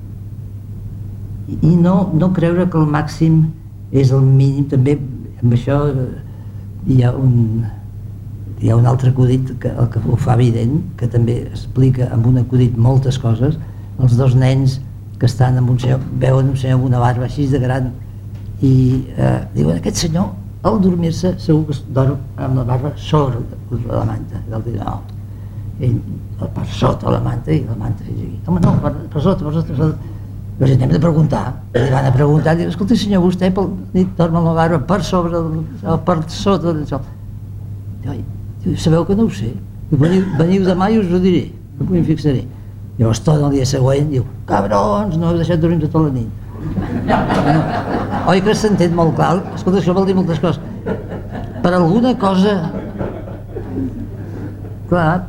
Speaker 2: i no, no creure que el màxim és el mínim. També amb això hi ha un, hi ha un altre acudit que, el que ho fa evident, que també explica amb un acudit moltes coses. Els dos nens que estan amb un senyor, veuen un senyor amb una barba així de gran i eh, diuen, aquest senyor al dormir-se segur que es dorm amb la barba sobre la manta. I l'altre diu, no, ell per sota la manta i la manta fins aquí. Home, no, per, per sota, per sota, per sota. Però si anem a preguntar, li van a preguntar, diu, escolta senyor, vostè pel nit dorm amb la barba per sobre o per sota del sol. Diu, sabeu que no ho sé, veniu, veniu demà i us ho diré, no m'hi fixaré. Llavors tot el dia següent diu, cabrons, no heu deixat dormir tota la nit. No. Oi que s'entén molt clar? Escolta, això vol dir moltes coses. Per alguna cosa... Clar,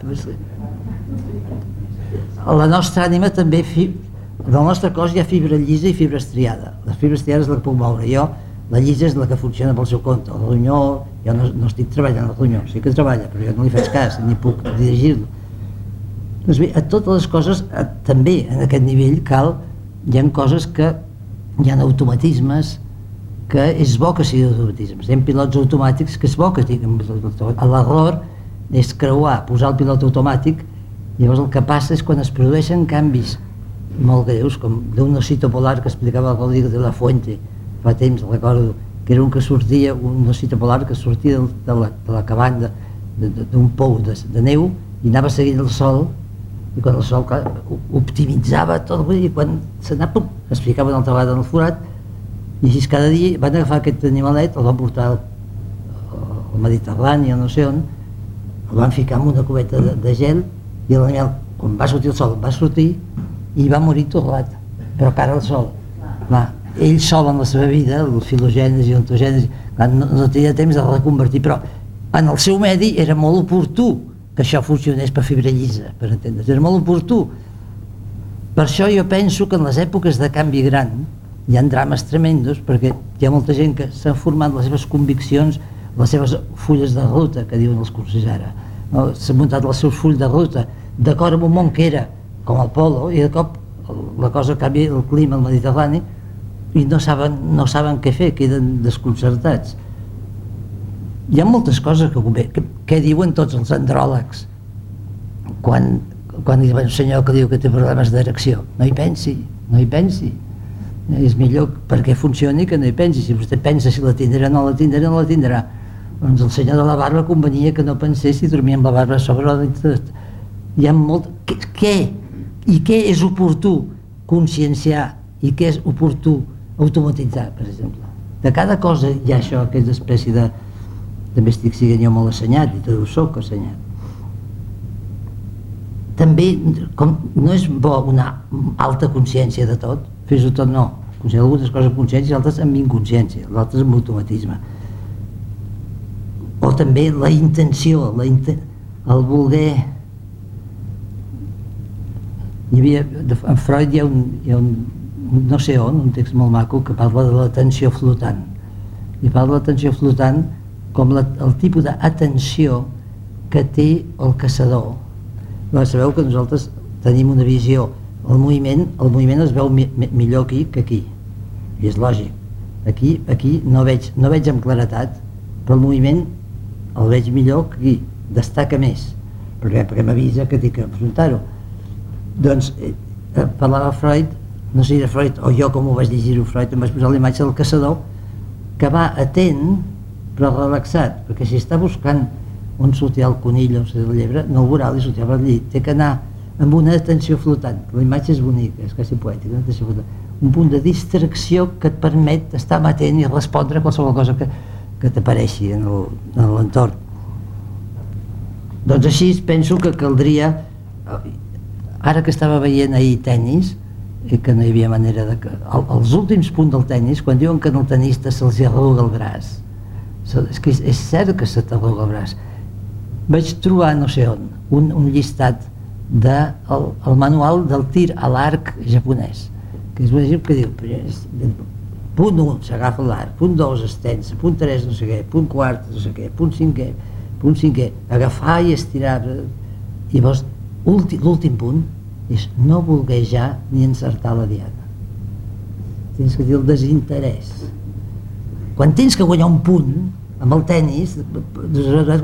Speaker 2: a la nostra ànima també, del nostre cos hi ha fibra llisa i fibra estriada. La fibra estriada és la que puc moure jo, la llisa és la que funciona pel seu compte. El ronyó, jo no, no estic treballant el ronyó, sí que treballa, però jo no li faig cas, ni puc dirigir-lo. Doncs bé, a totes les coses, també en aquest nivell cal, hi ha coses que hi ha automatismes que és bo que siguin automatismes. Hi ha pilots automàtics que és bo que tinguin l'error és creuar, posar el pilot automàtic, llavors el que passa és quan es produeixen canvis molt greus, com d'un osito polar que explicava el Rodrigo de la Fuente fa temps, recordo, que era un que sortia, un osito polar que sortia de la, de la cabana d'un pou de, de neu i anava seguint el sol, i quan el sol clar, optimitzava tot, i quan s'anava, es ficava una altra vegada en el forat, i així cada dia van agafar aquest animalet, el van portar al, al Mediterrani o no sé on, el van ficar en una cubeta de, de gel, i l'animal, quan va sortir el sol, va sortir i va morir torrat, però cara al sol. Clar, ell sol en la seva vida, el filogènesi i ontogènesi, no, no tenia temps de reconvertir, però en el seu medi era molt oportú que això funcionés per fibra llisa, per entendre's, era molt oportú. Per això jo penso que en les èpoques de canvi gran hi ha drames tremendos, perquè hi ha molta gent que s'ha format les seves conviccions, les seves fulles de ruta, que diuen els cursos ara, no? S'ha muntat els seus fulls de ruta d'acord amb un món que era com el polo, i de cop la cosa canvia, el clima al Mediterrani, i no saben, no saben què fer, queden desconcertats. Hi ha moltes coses que convé, que, que diuen tots els andròlegs quan, quan hi va un senyor que diu que té problemes d'erecció. No hi pensi, no hi pensi. És millor perquè funcioni que no hi pensi. Si vostè pensa si la tindrà o no la tindrà, no la tindrà. Doncs el senyor de la barba convenia que no pensés i dormia amb la barba a sobre. Hi ha molt... Què, què? I què és oportú conscienciar i què és oportú automatitzar, per exemple? De cada cosa hi ha això, aquesta espècie de... També estic sent jo molt assenyat, i tot ho soc assenyat. També, com no és bo una alta consciència de tot, fes-ho tot no. Algunes coses amb consciència, altres amb inconsciència, l'altres amb automatisme. O també la intenció, la inten... el voler... Hi havia, en Freud hi ha, un, hi ha un, no sé on, un text molt maco que parla de l'atenció flotant. I parla de l'atenció flotant com la, el tipus d'atenció que té el caçador. Però sabeu que nosaltres tenim una visió, el moviment, el moviment es veu mi, mi, millor aquí que aquí, i és lògic. Aquí, aquí no veig, no veig amb claretat, però el moviment el veig millor que aquí, destaca més, perquè, perquè m'avisa que tinc que afrontar-ho. Doncs eh, parlava Freud, no sé si era Freud o jo com ho vaig llegir-ho Freud, em vaig posar la imatge del caçador que va atent però relaxat, perquè si està buscant on sortirà el conill o el llebre, no el veurà, li sortirà per allí, té que anar amb una atenció flotant. La imatge és bonica, és quasi poètica, una atenció flotant, un punt de distracció que et permet estar amatent i respondre a qualsevol cosa que, que t'apareixi en l'entorn. Doncs així penso que caldria, ara que estava veient ahir tennis, i que no hi havia manera de... Que, els últims punts del tennis, quan diuen que al tenista se'ls arruga el braç, és que és, és cert que se t'arruga el braç. Vaig trobar, no sé on, un, un llistat del de, el manual del tir a l'arc japonès, que és un exemple que diu, punt un, s'agafa l'arc, punt dos, es tensa, punt tres, no sé què, punt quart, no sé què, punt cinquè, punt cinquè, agafar i estirar. I llavors, l'últim punt és no volguejar ni encertar la diana. Tens que dir el desinterès. Quan tens que guanyar un punt amb el tennis,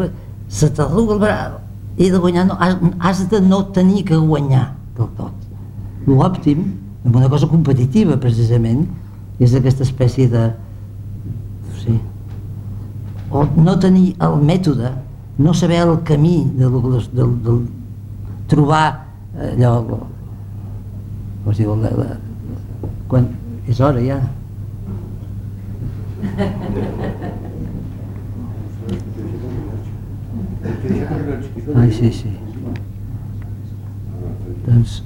Speaker 2: se t'arruga el braç i de guanyar, no, has, has de no tenir que guanyar del tot. L'òptim, en una cosa competitiva precisament, és aquesta espècie de, sí, o no tenir el mètode, no saber el camí de, de, de, de trobar allò, com es diu, la, la, quan és hora ja. Ai, sí, sí. Doncs...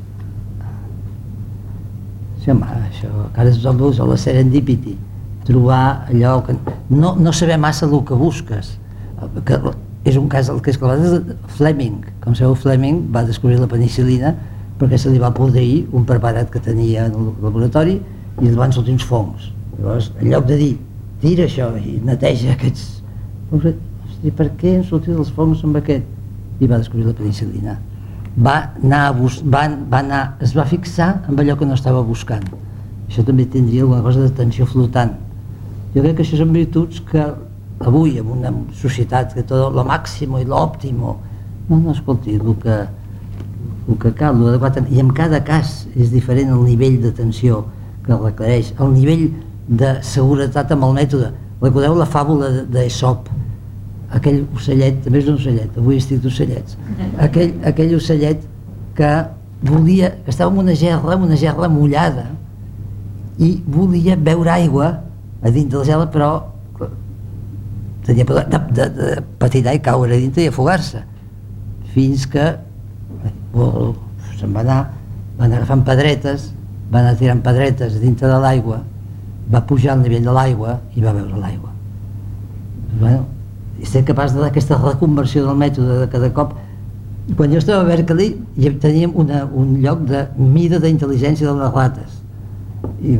Speaker 2: Sí, home, això, encara és la serendipity, trobar allò que... No, no saber massa el que busques, que és un cas, el que és clar, és Fleming. Com sabeu, Fleming va descobrir la penicil·lina perquè se li va podrir un preparat que tenia en el laboratori i li van sortir uns fongs. Llavors, en lloc de dir, tira això i neteja aquests... Hosti, per què han sortit els fongs amb aquest? I va descobrir la penicil·lina. Va anar a bus... va, va anar... es va fixar en allò que no estava buscant. Això també tindria alguna cosa d'atenció flotant. Jo crec que això són virtuts que avui, en una societat que tot lo màximo i l'òptimo, no, no, escolti, el que, el que cal, l'adequat, i en cada cas és diferent el nivell d'atenció que requereix, el nivell de seguretat amb el mètode. Recordeu la fàbula d'Esop, aquell ocellet, també és un ocellet, avui estic d'ocellets, aquell, aquell ocellet que volia, que estava en una gerra, en una gerra mullada, i volia beure aigua a dins de la gerra, però tenia por de, de, de patinar i caure a dintre i afogar-se, fins que oh, se'n va anar, van agafant pedretes, va anar tirant pedretes dintre de l'aigua, va pujar al nivell de l'aigua i va beure l'aigua. Bueno, ser capaç d'aquesta reconversió del mètode de cada cop. Quan jo estava a Berkeley teníem una, un lloc de mida d'intel·ligència de les rates i,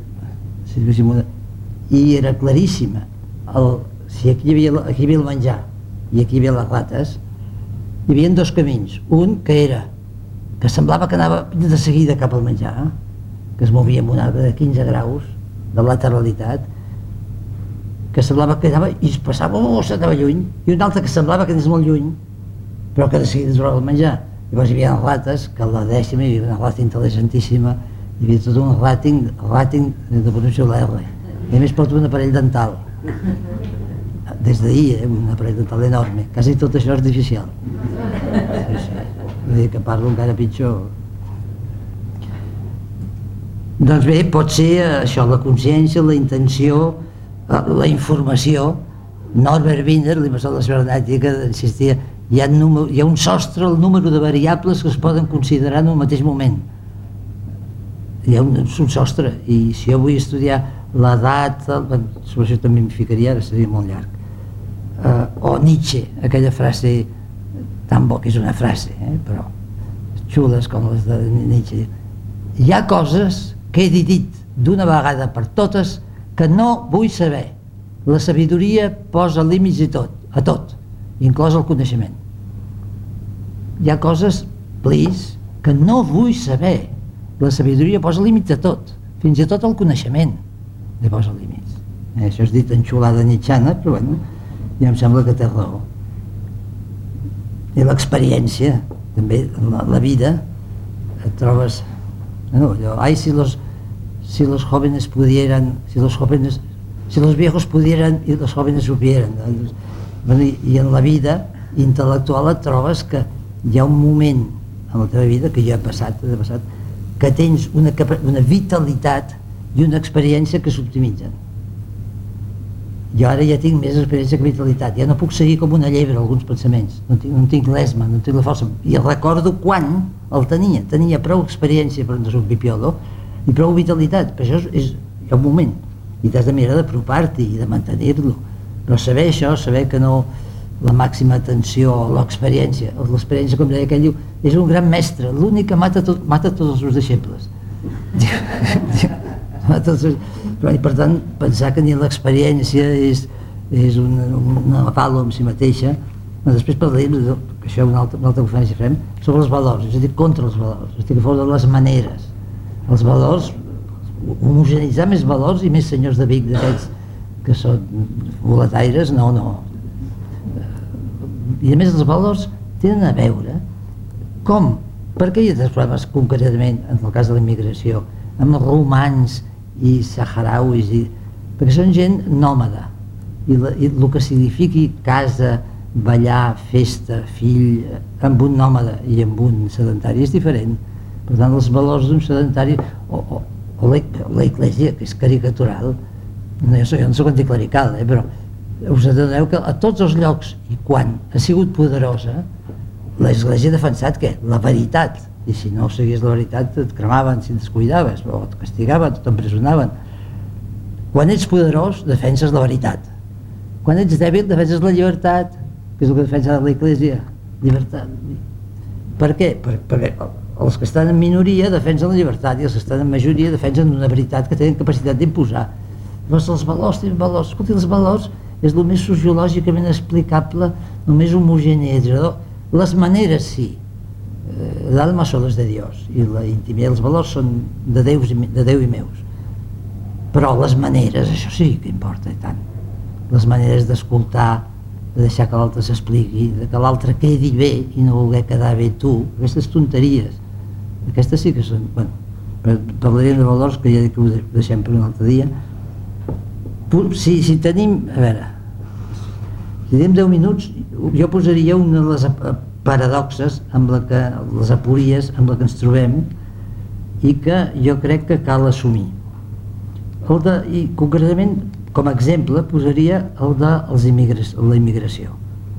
Speaker 2: una, i era claríssima el, si aquí hi, havia, aquí hi havia el menjar i aquí hi havia les rates, hi havia dos camins, un que era que semblava que anava de seguida cap al menjar, que es movia amb un arbre de quinze graus de lateralitat, que semblava que anava i es passava, oh, s'anava lluny, i un altre que semblava que anés molt lluny, però que de seguida trobava el menjar. Llavors hi havia rates, que a la dècima hi havia una rata intel·ligentíssima, hi havia tot un rating, rating de pronunciació de l'R, i a més porta un aparell dental, des d'ahir, eh, un aparell dental enorme, quasi tot això és artificial. Sí, sí. Vull dir que parlo encara pitjor. Doncs bé, pot ser això, la consciència, la intenció, la informació. Norbert Wiener, l'inversor de la cibernètica, insistia, hi ha, número, hi ha un sostre, el número de variables que es poden considerar en un mateix moment. Hi ha un, un sostre, i si jo vull estudiar l'edat, sobre això també m'hi ficaria, ara seria molt llarg. Uh, o Nietzsche, aquella frase tan bo, que és una frase, eh, però xules com les de Nietzsche. Hi ha coses que he dit d'una vegada per totes que no vull saber. La sabidoria posa límits i tot, a tot, inclòs el coneixement. Hi ha coses, please, que no vull saber. La sabidoria posa límits a tot, fins i tot el coneixement li posa límits. Eh, això és dit en xulada nietzschiana, però bueno, ja em sembla que té raó. I l'experiència, també, la, la vida, et trobes... No, allò, ai, si los, si los jóvenes pudieran, si los jóvenes, si los viejos pudieran i los jóvenes supieran. Bueno, i, i en la vida intel·lectual et trobes que hi ha un moment en la teva vida, que ja ha passat, ha passat que tens una, una vitalitat i una experiència que s'optimitzen. Jo ara ja tinc més experiència que vitalitat, ja no puc seguir com una llebre alguns pensaments, no tinc, no tinc l'esma, no tinc la força, i recordo quan el tenia, tenia prou experiència per no ser un pipiolo i prou vitalitat, però això és, és hi ha un moment, i t'has de mirar d'apropar-t'hi i de mantenir-lo, però saber això, saber que no la màxima atenció, l'experiència, l'experiència, com deia aquell, és un gran mestre, l'únic que mata, tot, mata tots els seus deixebles. Mata tots els... Però, i per tant, pensar que ni l'experiència és, és una, una aval en si mateixa. Però després parlarem, que això és una altra, una altra conferència que fem, sobre els valors, és a dir, contra els valors, estic a favor de les maneres. Els valors, homogenitzar més valors i més senyors de Vic d'aquests que són boletaires, no, no. I a més els valors tenen a veure com, per què hi ha tres problemes concretament en el cas de la immigració, amb els romans i saharauis, i... perquè són gent nòmada, i, la, i el que signifiqui casa, ballar, festa, fill, amb un nòmada i amb un sedentari és diferent. Per tant, els valors d'un sedentari o, o, o l'Església, que és caricatural, no, jo, soc, jo no soc anticlerical, eh, però us adoneu que a tots els llocs i quan ha sigut poderosa, l'Església ha defensat què? La veritat. I si no seguís la veritat et cremaven si et descuidaves, o et castigaven, o t'empresonaven. Quan ets poderós defenses la veritat. Quan ets dèbil defenses la llibertat, que és el que defensa l'Església. Llibertat. Per què? Per, perquè els que estan en minoria defensen la llibertat i els que estan en majoria defensen una veritat que tenen capacitat d'imposar. Llavors els valors tenen valors. Escolti, els valors és el més sociològicament explicable, el més homogeneïtzador. Les maneres sí, l'alma són les de Dios i la intimitat, els valors són de Déu, de Déu i meus. Però les maneres, això sí que importa i tant. Les maneres d'escoltar, de deixar que l'altre s'expliqui, de que l'altre quedi bé i no voler quedar bé tu, aquestes tonteries, aquestes sí que són, bueno, parlarem de valors que ja dic que ho deixem per un altre dia. Si, si tenim, a veure, si tenim deu minuts, jo posaria una de les paradoxes amb la que, les apories amb la que ens trobem i que jo crec que cal assumir. El de, i concretament, com a exemple, posaria el de els la immigració.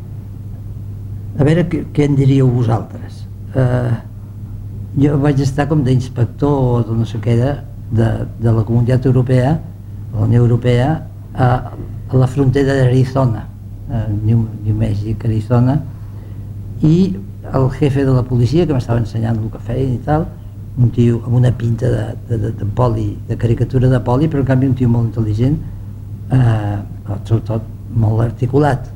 Speaker 2: A veure què, què en diríeu vosaltres. Eh, jo vaig estar com d'inspector de no sé què de, de, de la Comunitat Europea, la Unió Europea, a, a la frontera d'Arizona, a New, New Mexico, Arizona, i el jefe de la policia, que m'estava ensenyant el que feien i tal, un tio amb una pinta de, de, de, de poli, de caricatura de poli, però en canvi un tio molt intel·ligent, eh, sobretot molt articulat.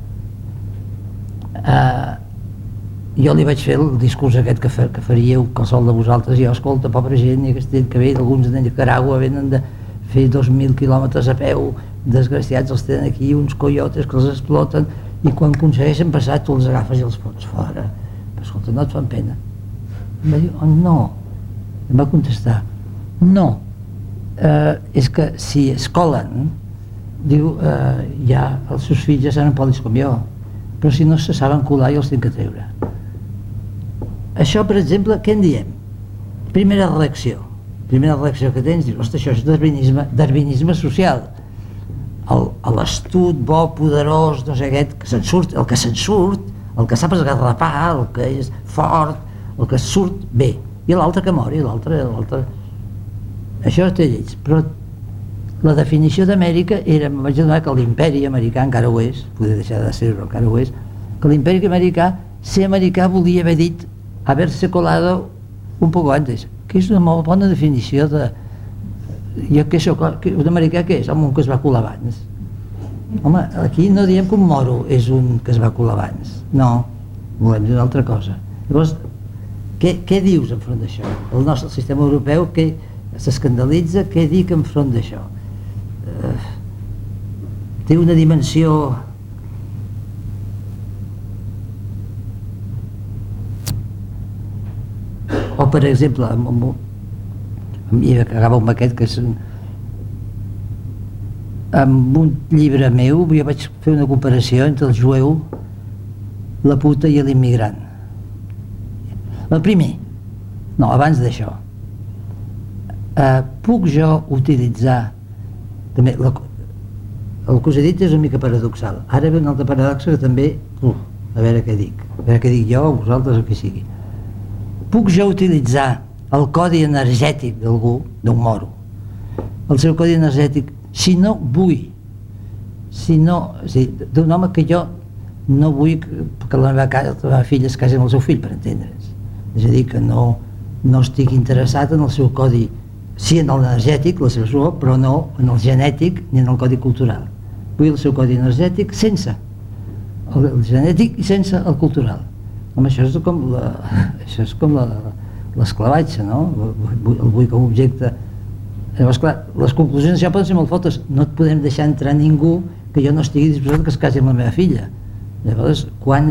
Speaker 2: Eh, jo li vaig fer el discurs aquest que, fa, que faríeu qualsevol de vosaltres, i jo, escolta, pobra gent, i aquesta gent que ve, alguns de Nicaragua venen de fer dos mil quilòmetres a peu, desgraciats, els tenen aquí uns coyotes que els exploten, i quan aconsegueixen passar tu els agafes i els fots fora. Però escolta, no et fan pena? Em va dir, oh no. Em va contestar, no, eh, és que si es colen, diu, eh, ja els seus fills ja seran polis com jo, però si no se saben colar jo els tinc que treure. Això, per exemple, què en diem? Primera reacció. Primera reacció que tens, dius, ostres, això és darwinisme, darwinisme social. L'astut, bo, poderós, no sé aquest, que se'n surt, el que se'n surt, el que sap esgarrapar, el que és fort, el que surt bé, i l'altre que mori, l'altre, l'altre... Això té lleis, però la definició d'Amèrica era, em vaig adonar que l'imperi americà encara ho és, poder deixar de ser-ho, encara ho és, que l'imperi americà, ser americà volia haver dit haver-se colado un poco antes, que és una molt bona definició de... Jo què soc, un americà què és? Home, un que es va colar abans. Home, aquí no diem que un moro és un que es va colar abans, no, volem dir una altra cosa. Llavors, què, què dius enfront d'això? El nostre sistema europeu què s'escandalitza, què dic enfront d'això? Eh, té una dimensió o per exemple amb, amb, i acaba amb aquest que és un, amb un llibre meu jo vaig fer una comparació entre el jueu, la puta i l'immigrant. El primer, no, abans d'això, eh, puc jo utilitzar també, la, el que us he dit és una mica paradoxal, ara ve una altra paradoxa que també, uh, a veure què dic, a veure què dic jo o vosaltres o qui sigui. Puc jo utilitzar el codi energètic d'algú, d'un moro, el seu codi energètic, si no vull, si no, si, d'un home que jo no vull que la meva, casa, la meva filla es casi amb el seu fill, per entendre'ns. És a dir, que no, no estic interessat en el seu codi, sí en l'energètic, la seva suor, però no en el genètic ni en el codi cultural. Vull el seu codi energètic sense el, el genètic i sense el cultural. Home, això és com la, això és com la, l'esclavatge, no? El, el vull com a objecte. Llavors, clar, les conclusions d'això poden ser molt fortes. No et podem deixar entrar ningú que jo no estigui disposat que es casi amb la meva filla. Llavors, quants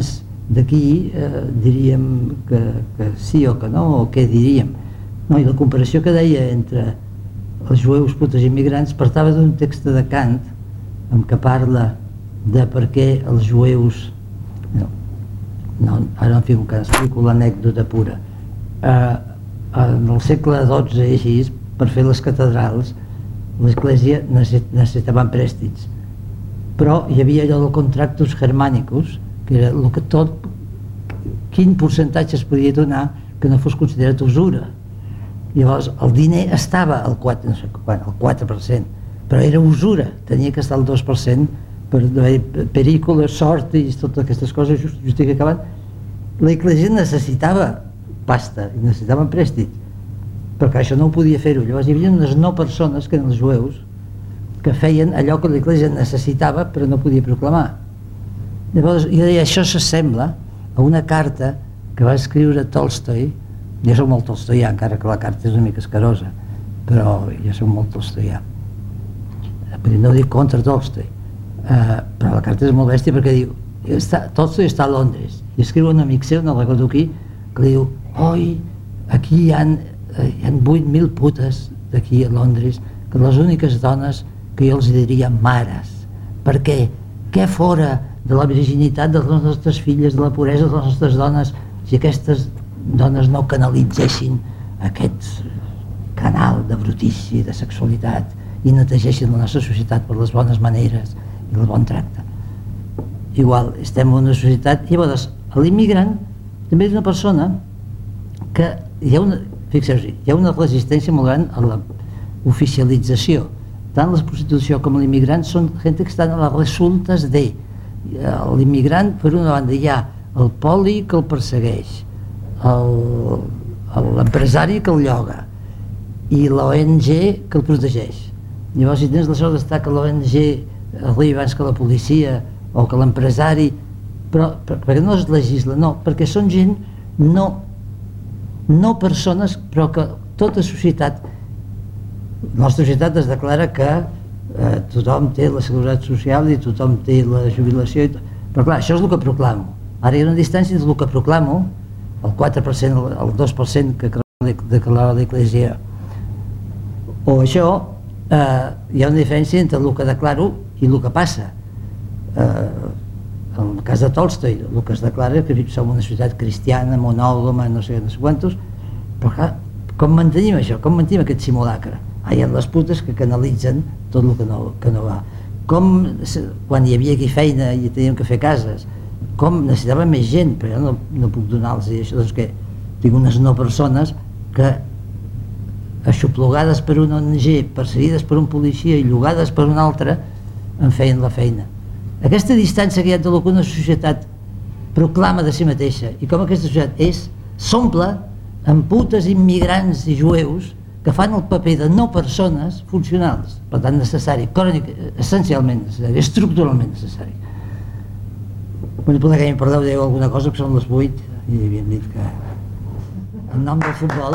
Speaker 2: d'aquí eh, diríem que, que sí o que no, o què diríem. No, i la comparació que deia entre els jueus putos immigrants partava d'un text de Kant en què parla de per què els jueus, no, no ara en fi, que explico l'anècdota pura, eh, en el segle dotze i així, per fer les catedrals l'església necessitava préstits, però hi havia allò del contractus germanicus, que era el que tot, quin percentatge es podia donar que no fos considerat usura. Llavors el diner estava al quatre, no sé quan, al quatre per cent, però era usura, tenia que estar al dos per cent per perícoles, sort i totes aquestes coses, just, just que acaben. L'església necessitava pasta, necessitaven préstits, però que això no ho podia fer-ho. Llavors hi havia unes no persones, que eren els jueus, que feien allò que l'església necessitava però no podia proclamar. Llavors jo deia, això s'assembla a una carta que va escriure Tolstoi. Jo soc molt tolstoià, encara que la carta és una mica escarosa, però jo soc molt tolstoià. No dic contra Tolstoi, uh, però la carta és molt bèstia perquè diu, està, Tolstoi està a Londres i escriu un amic seu, no recordo qui, que li diu, oi, aquí hi ha, hi ha vuit mil putes d'aquí a Londres, que les úniques dones que jo els diria mares. Per què? Què fora de la virginitat de les nostres filles, de la puresa de les nostres dones, si aquestes dones no canalitzessin aquest canal de brutícia i de sexualitat i netegessin la nostra societat per les bones maneres i el bon tracte. Igual, estem en una societat, i llavors l'immigrant també és una persona que hi ha una, fixeu-vos, hi ha una resistència molt gran a l'oficialització. Tant la prostitució com l'immigrant són gent que estan a les resultes de. L'immigrant, per una banda, hi ha el poli que el persegueix, l'empresari que el lloga i l'O N G que el protegeix. Llavors, si tens la sort d'estar que l'O N G arribi abans que la policia o que l'empresari, però perquè no es legisla, no, perquè són gent no, no persones, però que tota societat, la nostra societat es declara que eh, tothom té la seguretat social i tothom té la jubilació, i però clar, això és el que proclamo. Ara hi ha una distància entre el que proclamo, el quatre per cent, el dos per cent que declara l'Església, o això, eh, hi ha una diferència entre el que declaro i el que passa. Eh, en el cas de Tolstoi, el que es declara que som una societat cristiana, monògama, no sé, no sé quantos, però clar, com mantenim això? Com mantenim aquest simulacre? Ah, hi ha les putes que canalitzen tot el que no, que no va. Com, quan hi havia aquí feina i teníem que fer cases, com necessitava més gent, però jo no, no puc donar-los això, doncs que tinc unes no persones que aixoplugades per una O N G, perseguides per un policia i llogades per un altre, en feien la feina. Aquesta distància que hi ha de lo que una societat proclama de si mateixa i com aquesta societat és, s'omple amb putes immigrants i jueus que fan el paper de no persones funcionals, per tant necessari, crònic, essencialment necessari, estructuralment necessari. Bueno, poder que em perdeu de alguna cosa, que són les vuit, i havíem dit que en nom del futbol...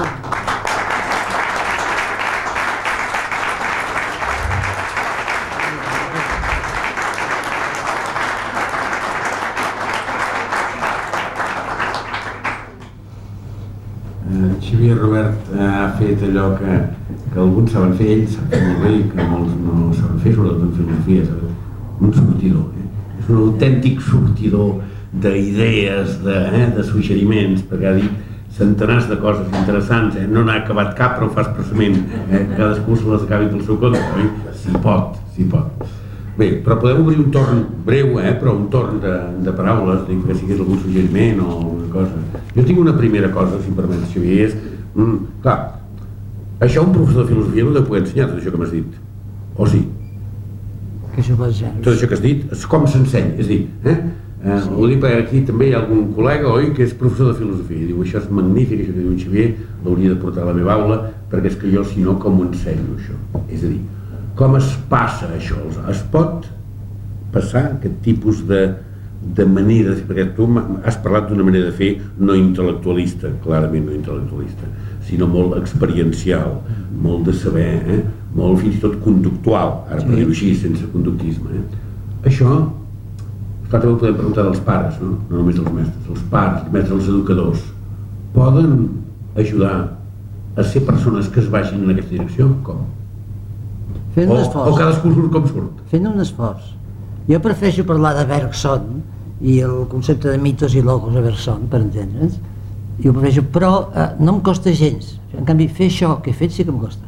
Speaker 1: Xavier Robert ha fet allò que, que alguns saben fer, ells saben fer molt bé i que molts no saben fer, sobretot en filosofia, un sortidor. Eh? És un autèntic sortidor d'idees, de, eh, de suggeriments, perquè ha dit centenars de coses interessants, eh? No n'ha acabat cap, però ho fa expressament, eh? Cadascú se les acabi pel seu compte, oi? Si pot, si pot. Bé, però podem obrir un torn breu, eh? Però un torn de, de paraules, dic que sigués algun suggeriment o alguna cosa. Jo tinc una primera cosa, si em permets, Xavier, és, mm, clar, això un professor de filosofia no deu poder ensenyar, tot això que m'has dit, o sí?
Speaker 2: Que això va ser.
Speaker 1: Tot això que has dit, és com s'ensenya, és a dir, eh? Eh, sí. Ho dic perquè aquí també hi ha algun col·lega, oi, que és professor de filosofia, i diu, això és magnífic, això que diu en Xavier, l'hauria de portar a la meva aula, perquè és que jo, si no, com ho ensenyo, això? És a dir, com es passa això? Es pot passar aquest tipus de, de manera, perquè tu has parlat d'una manera de fer no intel·lectualista, clarament no intel·lectualista, sinó molt experiencial, molt de saber, eh? Molt fins i tot conductual, ara per dir-ho així, sense conductisme. Eh? Això, Clar, també ho podem preguntar dels pares, no? No només dels mestres. Els pares, els mestres, els educadors, poden ajudar a ser persones que es vagin en aquesta direcció? Com?
Speaker 2: Fent un
Speaker 1: o,
Speaker 2: esforç.
Speaker 1: O cadascú surt com surt?
Speaker 2: Fent un esforç. Jo prefereixo parlar de Bergson i el concepte de mitos i logos a Bergson, per entendre'ns, i ho prefereixo, però eh, no em costa gens. En canvi, fer això que he fet sí que em costa.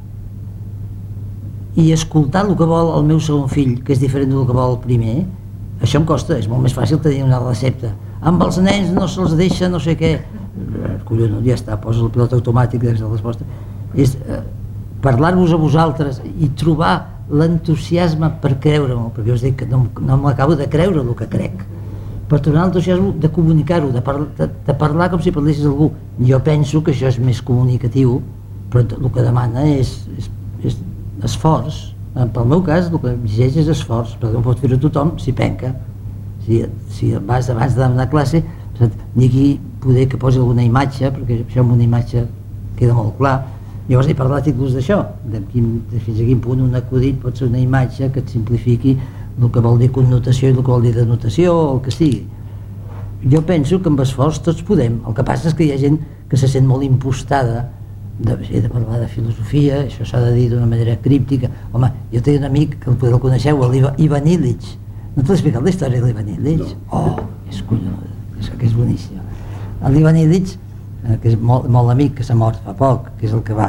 Speaker 2: I escoltar el que vol el meu segon fill, que és diferent del que vol el primer, això em costa, és molt més fàcil tenir una recepta. Amb els nens no se'ls deixa no sé què. Collons, ja està, posa el pilot automàtic de la resposta. És eh, parlar-vos a vosaltres i trobar l'entusiasme per creure-m'ho, perquè us dic que no, no m'acabo de creure el que crec, per tornar l'entusiasme de comunicar-ho, de, par de, de parlar com si parlessis a algú. Jo penso que això és més comunicatiu, però el que demana és, és, és esforç. Pel meu cas, el que exigeix és esforç, però no pot fer-ho tothom si penca. Si, si vas abans d'anar a classe, ni aquí poder que posi alguna imatge, perquè això amb una imatge queda molt clar. Llavors he parlat inclús d'això, de, de fins a quin punt un acudit pot ser una imatge que et simplifiqui el que vol dir connotació i el que vol dir denotació o el que sigui. Jo penso que amb esforç tots podem. El que passa és que hi ha gent que se sent molt impostada de, he de parlar de filosofia, això s'ha de dir d'una manera críptica. Home, jo tinc un amic que el coneixeu, l'Ivan Illich. No t'he explicat la història de l'Ivan Illich? Oh, és collonut, és que és boníssim. L'Ivan Illich, que és molt, molt amic, que s'ha mort fa poc, que és el que va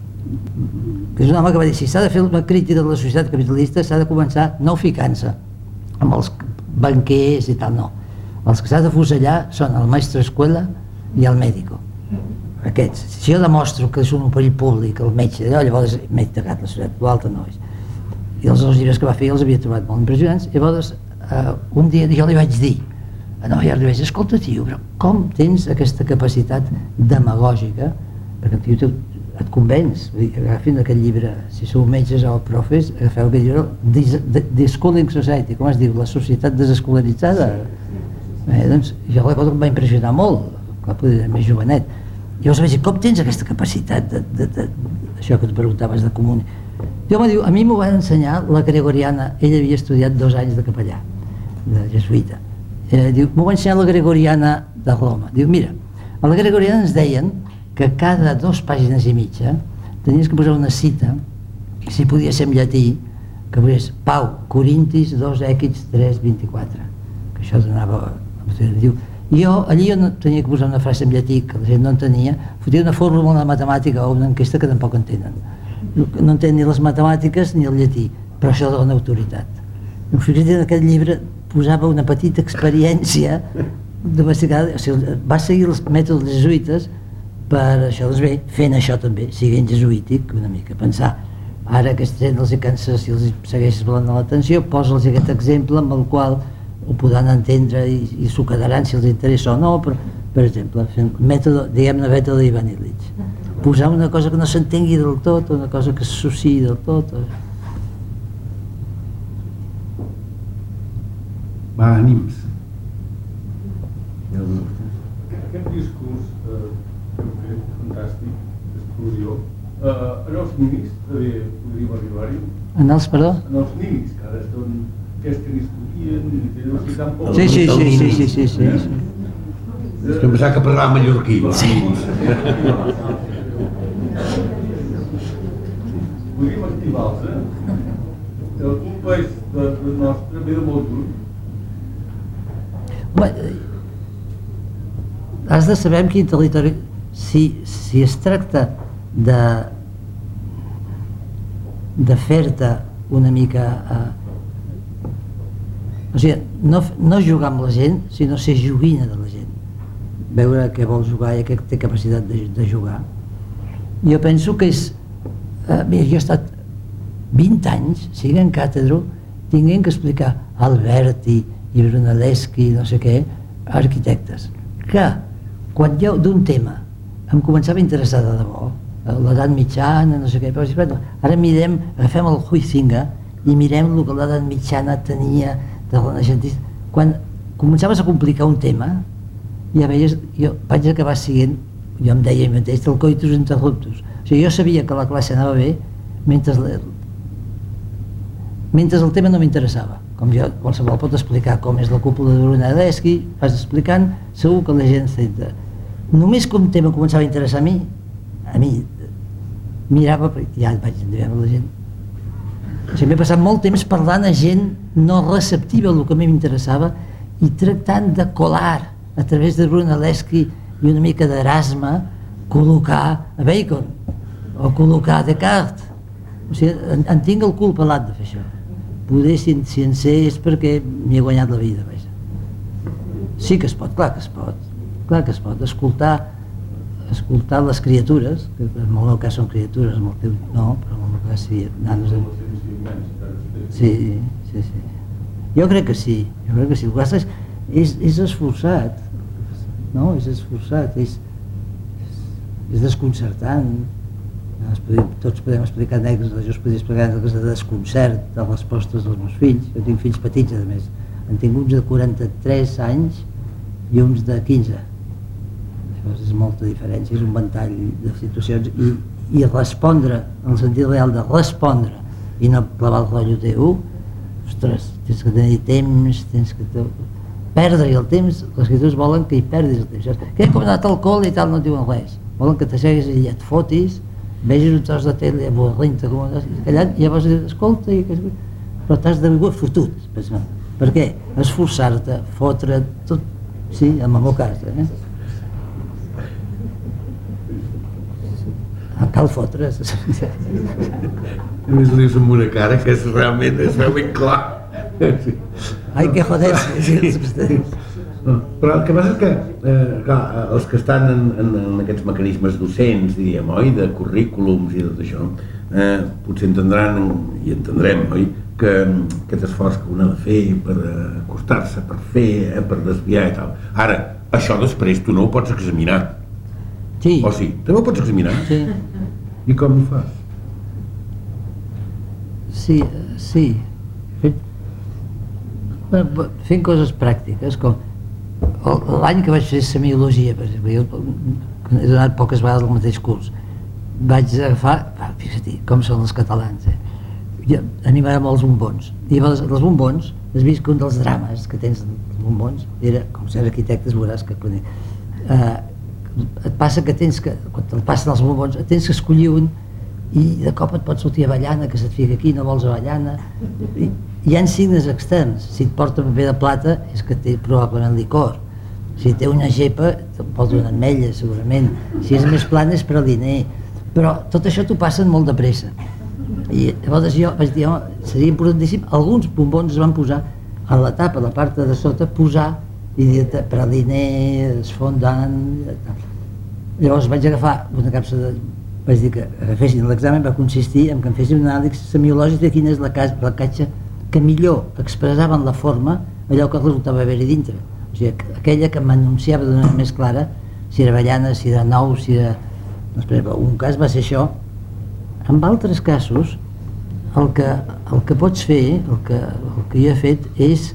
Speaker 2: que és un home que va dir, si s'ha de fer una crítica de la societat capitalista s'ha de començar no ficant-se amb els banquers i tal, no. Els que s'ha de fusellar són el maestro escuela i el médico. Aquests. Si jo demostro que és un perill públic, el metge d'allò, llavors m'he tacat la societat, l'altre no és. I els dos llibres que va fer els havia trobat molt impressionants, i llavors eh, un dia jo li vaig dir, no, ja li vaig dir, escolta tio, però com tens aquesta capacitat demagògica, perquè tio, et convenç, agafin aquest llibre, si sou metges o profes, agafeu aquest llibre, The Schooling Society, com es diu, la societat desescolaritzada. Eh, doncs, jo la cosa em va impressionar molt, clar, poder ser més jovenet. Llavors vaig dir, com tens aquesta capacitat de, de, de, això que et preguntaves de comuni? Jo me diu, a mi m'ho van ensenyar la gregoriana, ell havia estudiat dos anys de capellà, de jesuïta. Eh, diu, m'ho va ensenyar la gregoriana de Roma. Diu, mira, a la gregoriana ens deien que cada dues pàgines i mitja tenies que posar una cita, si podia ser en llatí, que posés Pau, Corintis dos Èquits tres vint-i-quatre, que això donava... Diu, i jo allí no tenia que posar una frase en llatí que la gent no entenia, fotia una fórmula, una matemàtica o una enquesta que tampoc entenen. No entenen ni les matemàtiques ni el llatí, però això dona autoritat. Fins en aquest llibre posava una petita experiència domesticada, o sigui, va seguir els mètodes jesuïtes per això, doncs bé, fent això també, siguent jesuític una mica, pensar, ara aquesta gent els hi cansa si els segueixes parlant de l'atenció, posa'ls aquest exemple amb el qual ho podran entendre i, i s'ho quedaran si els interessa o no, però, per exemple, fent mètode, diguem-ne mètode d'Ivan Illich, posar una cosa que no s'entengui del tot, una cosa que s'associï del tot.
Speaker 1: Va, ànims.
Speaker 3: Aquest discurs eh, fantàstic, d'exclusió, eh, en els ninis també podríem arribar-hi?
Speaker 2: En els, perdó?
Speaker 3: En els ninis, que ara són aquells que discutien i tenen així tan poc...
Speaker 2: Sí, sí, sí, sí, sí, sí, sí, sí.
Speaker 1: És que em pensava que parlava mallorquí. Sí.
Speaker 3: Podríem activar-los, eh? El culpa és de, de nostra vida molt dur.
Speaker 2: Home, has de saber en quin territori... Si, si es tracta de de fer-te una mica eh, o sigui, no, no jugar amb la gent, sinó ser joguina de la gent, veure què vol jugar i què té capacitat de, de jugar. Jo penso que és eh, mira, jo he estat vint anys siguent en càtedra tinguent que explicar Alberti i Brunelleschi, no sé què, arquitectes, que quan jo d'un tema em començava a interessar de debò, l'edat mitjana, no sé què, però ara mirem, agafem el Huizinga i mirem el que l'edat mitjana tenia de renaixentista. Quan començaves a complicar un tema, ja veies, jo vaig acabar siguent, jo em deia mateix, el coitus interruptus. O sigui, jo sabia que la classe anava bé mentre mentre el tema no m'interessava. Com jo, qualsevol pot explicar com és la cúpula de Brunelleschi, vas explicant, segur que la gent senta. Només com el tema començava a interessar a mi, a mi mirava, ja vaig endevinar la gent. O sigui, m'he passat molt temps parlant a gent no receptiva al que a mi m'interessava i tractant de colar a través de Brunelleschi i una mica d'Erasme col·locar a Bacon o col·locar a Descartes. O sigui, en, en tinc el cul pelat de fer això. Poder, si, si en sé, és perquè m'hi he guanyat la vida. Vaja. Sí que es pot, clar que es pot. Clar que es pot. Escoltar, escoltar les criatures, que en el meu cas són criatures, en el teu no, però en el meu cas sí, nanos de... Sí, sí, sí. Jo crec que sí, jo crec que sí. El que és, és, és esforçat, no? És esforçat, és, és desconcertant. Podem, tots podem explicar anècdotes, jo us podria explicar anècdotes de desconcert de les respostes dels meus fills. Jo tinc fills petits, a més. En tinc uns de quaranta-tres anys i uns de quinze. Llavors és molta diferència, és un ventall de situacions i, i respondre, en el sentit real de respondre i no clavar el rotllo teu, ostres, tens que tenir temps, tens que te... perdre-hi el temps. Les criatures volen que hi perdis el temps. Que he anat al col i tal, no et diuen res. Volen que t'asseguis i et fotis, vegis un tros de tele avorrint-te com callant, i llavors dius, escolta, i... però t'has de viure fotut. Per què? Esforçar-te, fotre tot, sí, en el meu cas, eh? Cal fotre's.
Speaker 1: A més ho dius amb una cara que és realment, és realment clar.
Speaker 2: Ai, que joder.
Speaker 1: Però el que passa és que eh, clar, els que estan en, en, en aquests mecanismes docents, diríem, oi, de currículums i tot això, eh, potser entendran i entendrem, oi, que aquest esforç que un ha de fer per acostar-se, per fer, eh, per desviar i tal. Ara, això després tu no ho pots examinar.
Speaker 2: Sí.
Speaker 1: O sí? També ho pots examinar?
Speaker 2: Sí.
Speaker 1: I com ho fas?
Speaker 2: Sí, sí. Fent coses pràctiques, com l'any que vaig fer semiologia, per exemple, jo he donat poques vegades el mateix curs, vaig agafar, fixa't, com són els catalans, eh? Jo, a mi m'agraden molt els bombons, i llavors els bombons, has vist que un dels drames que tens els bombons era, com si eres arquitectes veuràs que eh, et passa que tens que, quan te'l passen els bombons, tens que escollir un i de cop et pot sortir avellana, que se't fica aquí, no vols avellana. I, hi ha signes externs. Si et porta paper de plata és que té probablement licor. Si té una gepa, te'n pot donar ametlla, segurament. Si és més plana és praliner. Però tot això t'ho passen molt de pressa. I llavors jo vaig dir, home, seria importantíssim, alguns bombons es van posar a la tapa, a la part de sota, posar i dir-te praliner, esfondant... Llavors vaig agafar una capsa de... vaig dir que agafessin l'examen, va consistir en que em fessin una anàlisi semiològica de quina és la, casa, la catxa que millor expressava en la forma allò que resultava haver-hi dintre. O sigui, aquella que m'anunciava d'una manera més clara si era avellana, si era nou, si era... Doncs, per exemple, un cas va ser això. En altres casos, el que, el que pots fer, el que, el que jo he fet és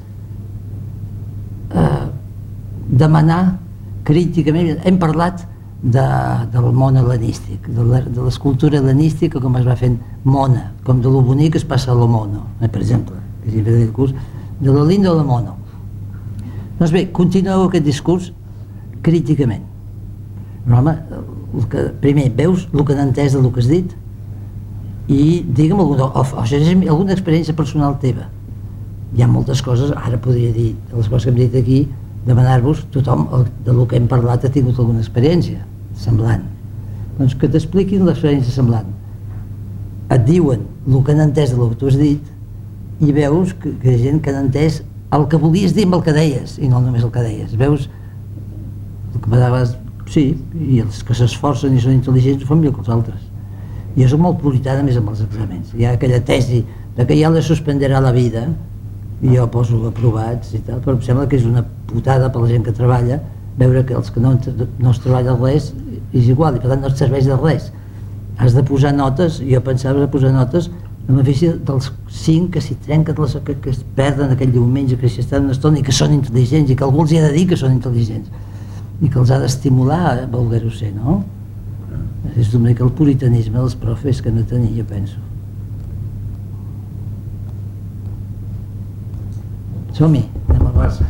Speaker 2: eh, demanar críticament, hem parlat de, del món hel·lenístic, de l'escultura hel·lenística com es va fent mona, com de lo bonic es passa a lo mono, eh, per exemple, que és el discurs de lo lindo a lo mono. Doncs bé, continueu aquest discurs críticament. Però, home, el que, primer, veus el que n'ha entès del que has dit i digue'm alguna, o, o, o alguna experiència personal teva. Hi ha moltes coses, ara podria dir, les coses que hem dit aquí, demanar-vos, tothom de lo que hem parlat ha tingut alguna experiència semblant. Doncs que t'expliquin l'experiència semblant. Et diuen el que han entès del que tu has dit i veus que, que hi ha gent que han entès el que volies dir amb el que deies i no només el que deies. Veus el que m'adaves, sí, i els que s'esforcen i són intel·ligents ho fan millor que els altres. Jo soc molt puritana més amb els exàmens. Hi ha aquella tesi de que ja la suspenderà la vida i jo poso aprovats i tal, però em sembla que és una putada per la gent que treballa veure que els que no, no es treballa res és igual i per tant no et serveix de res. Has de posar notes, jo pensava de posar notes en benefici dels cinc que s'hi trenquen, que, que es perden aquell diumenge, que s'hi estan una estona i que són intel·ligents i que algú els hi ha de dir que són intel·ligents i que els ha d'estimular a voler-ho ser, no? És una mica el puritanisme dels profes que han de tenir, jo penso. Som-hi, anem al Barça.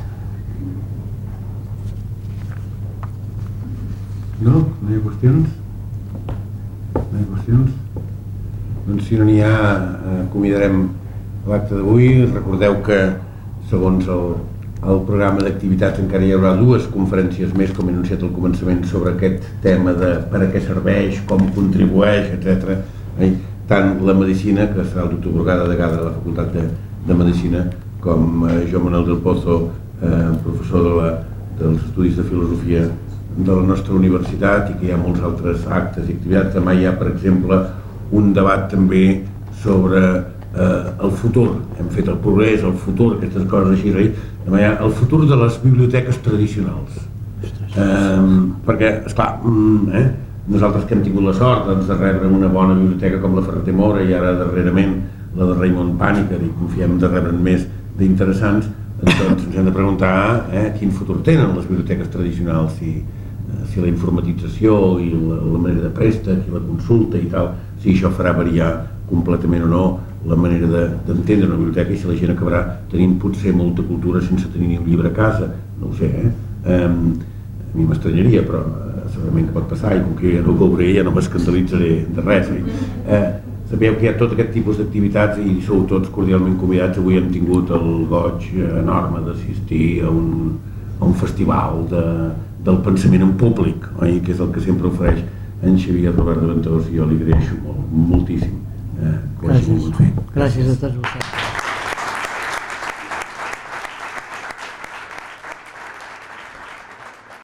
Speaker 1: No? No hi ha qüestions? No hi ha qüestions? Doncs si no n'hi ha, acomiadarem l'acte d'avui. Recordeu que, segons el, el programa d'activitats, encara hi haurà dues conferències més, com he anunciat al començament, sobre aquest tema de per a què serveix, com contribueix, etcètera. Tant la medicina, que serà el doctor Brugada, degà de la Facultat de, de Medicina, com eh, Joan Manuel del Pozo, eh, professor de la, dels Estudis de Filosofia de la nostra universitat, i que hi ha molts altres actes i activitats. Demà hi ha, per exemple, un debat també sobre eh, el futur. Hem fet el progrés, el futur, aquestes coses així. Eh? Demà hi ha el futur de les biblioteques tradicionals. Eh, perquè, esclar, eh, nosaltres que hem tingut la sort doncs, de rebre una bona biblioteca com la Ferreter Mora i ara darrerament la de Raymond Pàniker, i confiem de rebre'n més d'interessants, doncs ens hem de preguntar eh, quin futur tenen les biblioteques tradicionals, si, eh, si la informatització i la, la manera de préstec i la consulta i tal, si això farà variar completament o no la manera d'entendre de, una biblioteca, i si la gent acabarà tenint potser molta cultura sense tenir ni un llibre a casa, no ho sé, eh? eh a mi m'estranyaria, però eh, segurament que pot passar, i com que ja no ho veuré ja no m'escandalitzaré de res. Eh? Eh, Sabeu que hi ha tot aquest tipus d'activitats i sou tots cordialment convidats. Avui hem tingut el goig enorme d'assistir a, un, a un festival de, del pensament en públic, oi? Que és el que sempre ofereix en Xavier Robert de Ventós, i jo li agraeixo molt, moltíssim eh, que ho hagi volgut fer.
Speaker 2: Gràcies a tots vosaltres.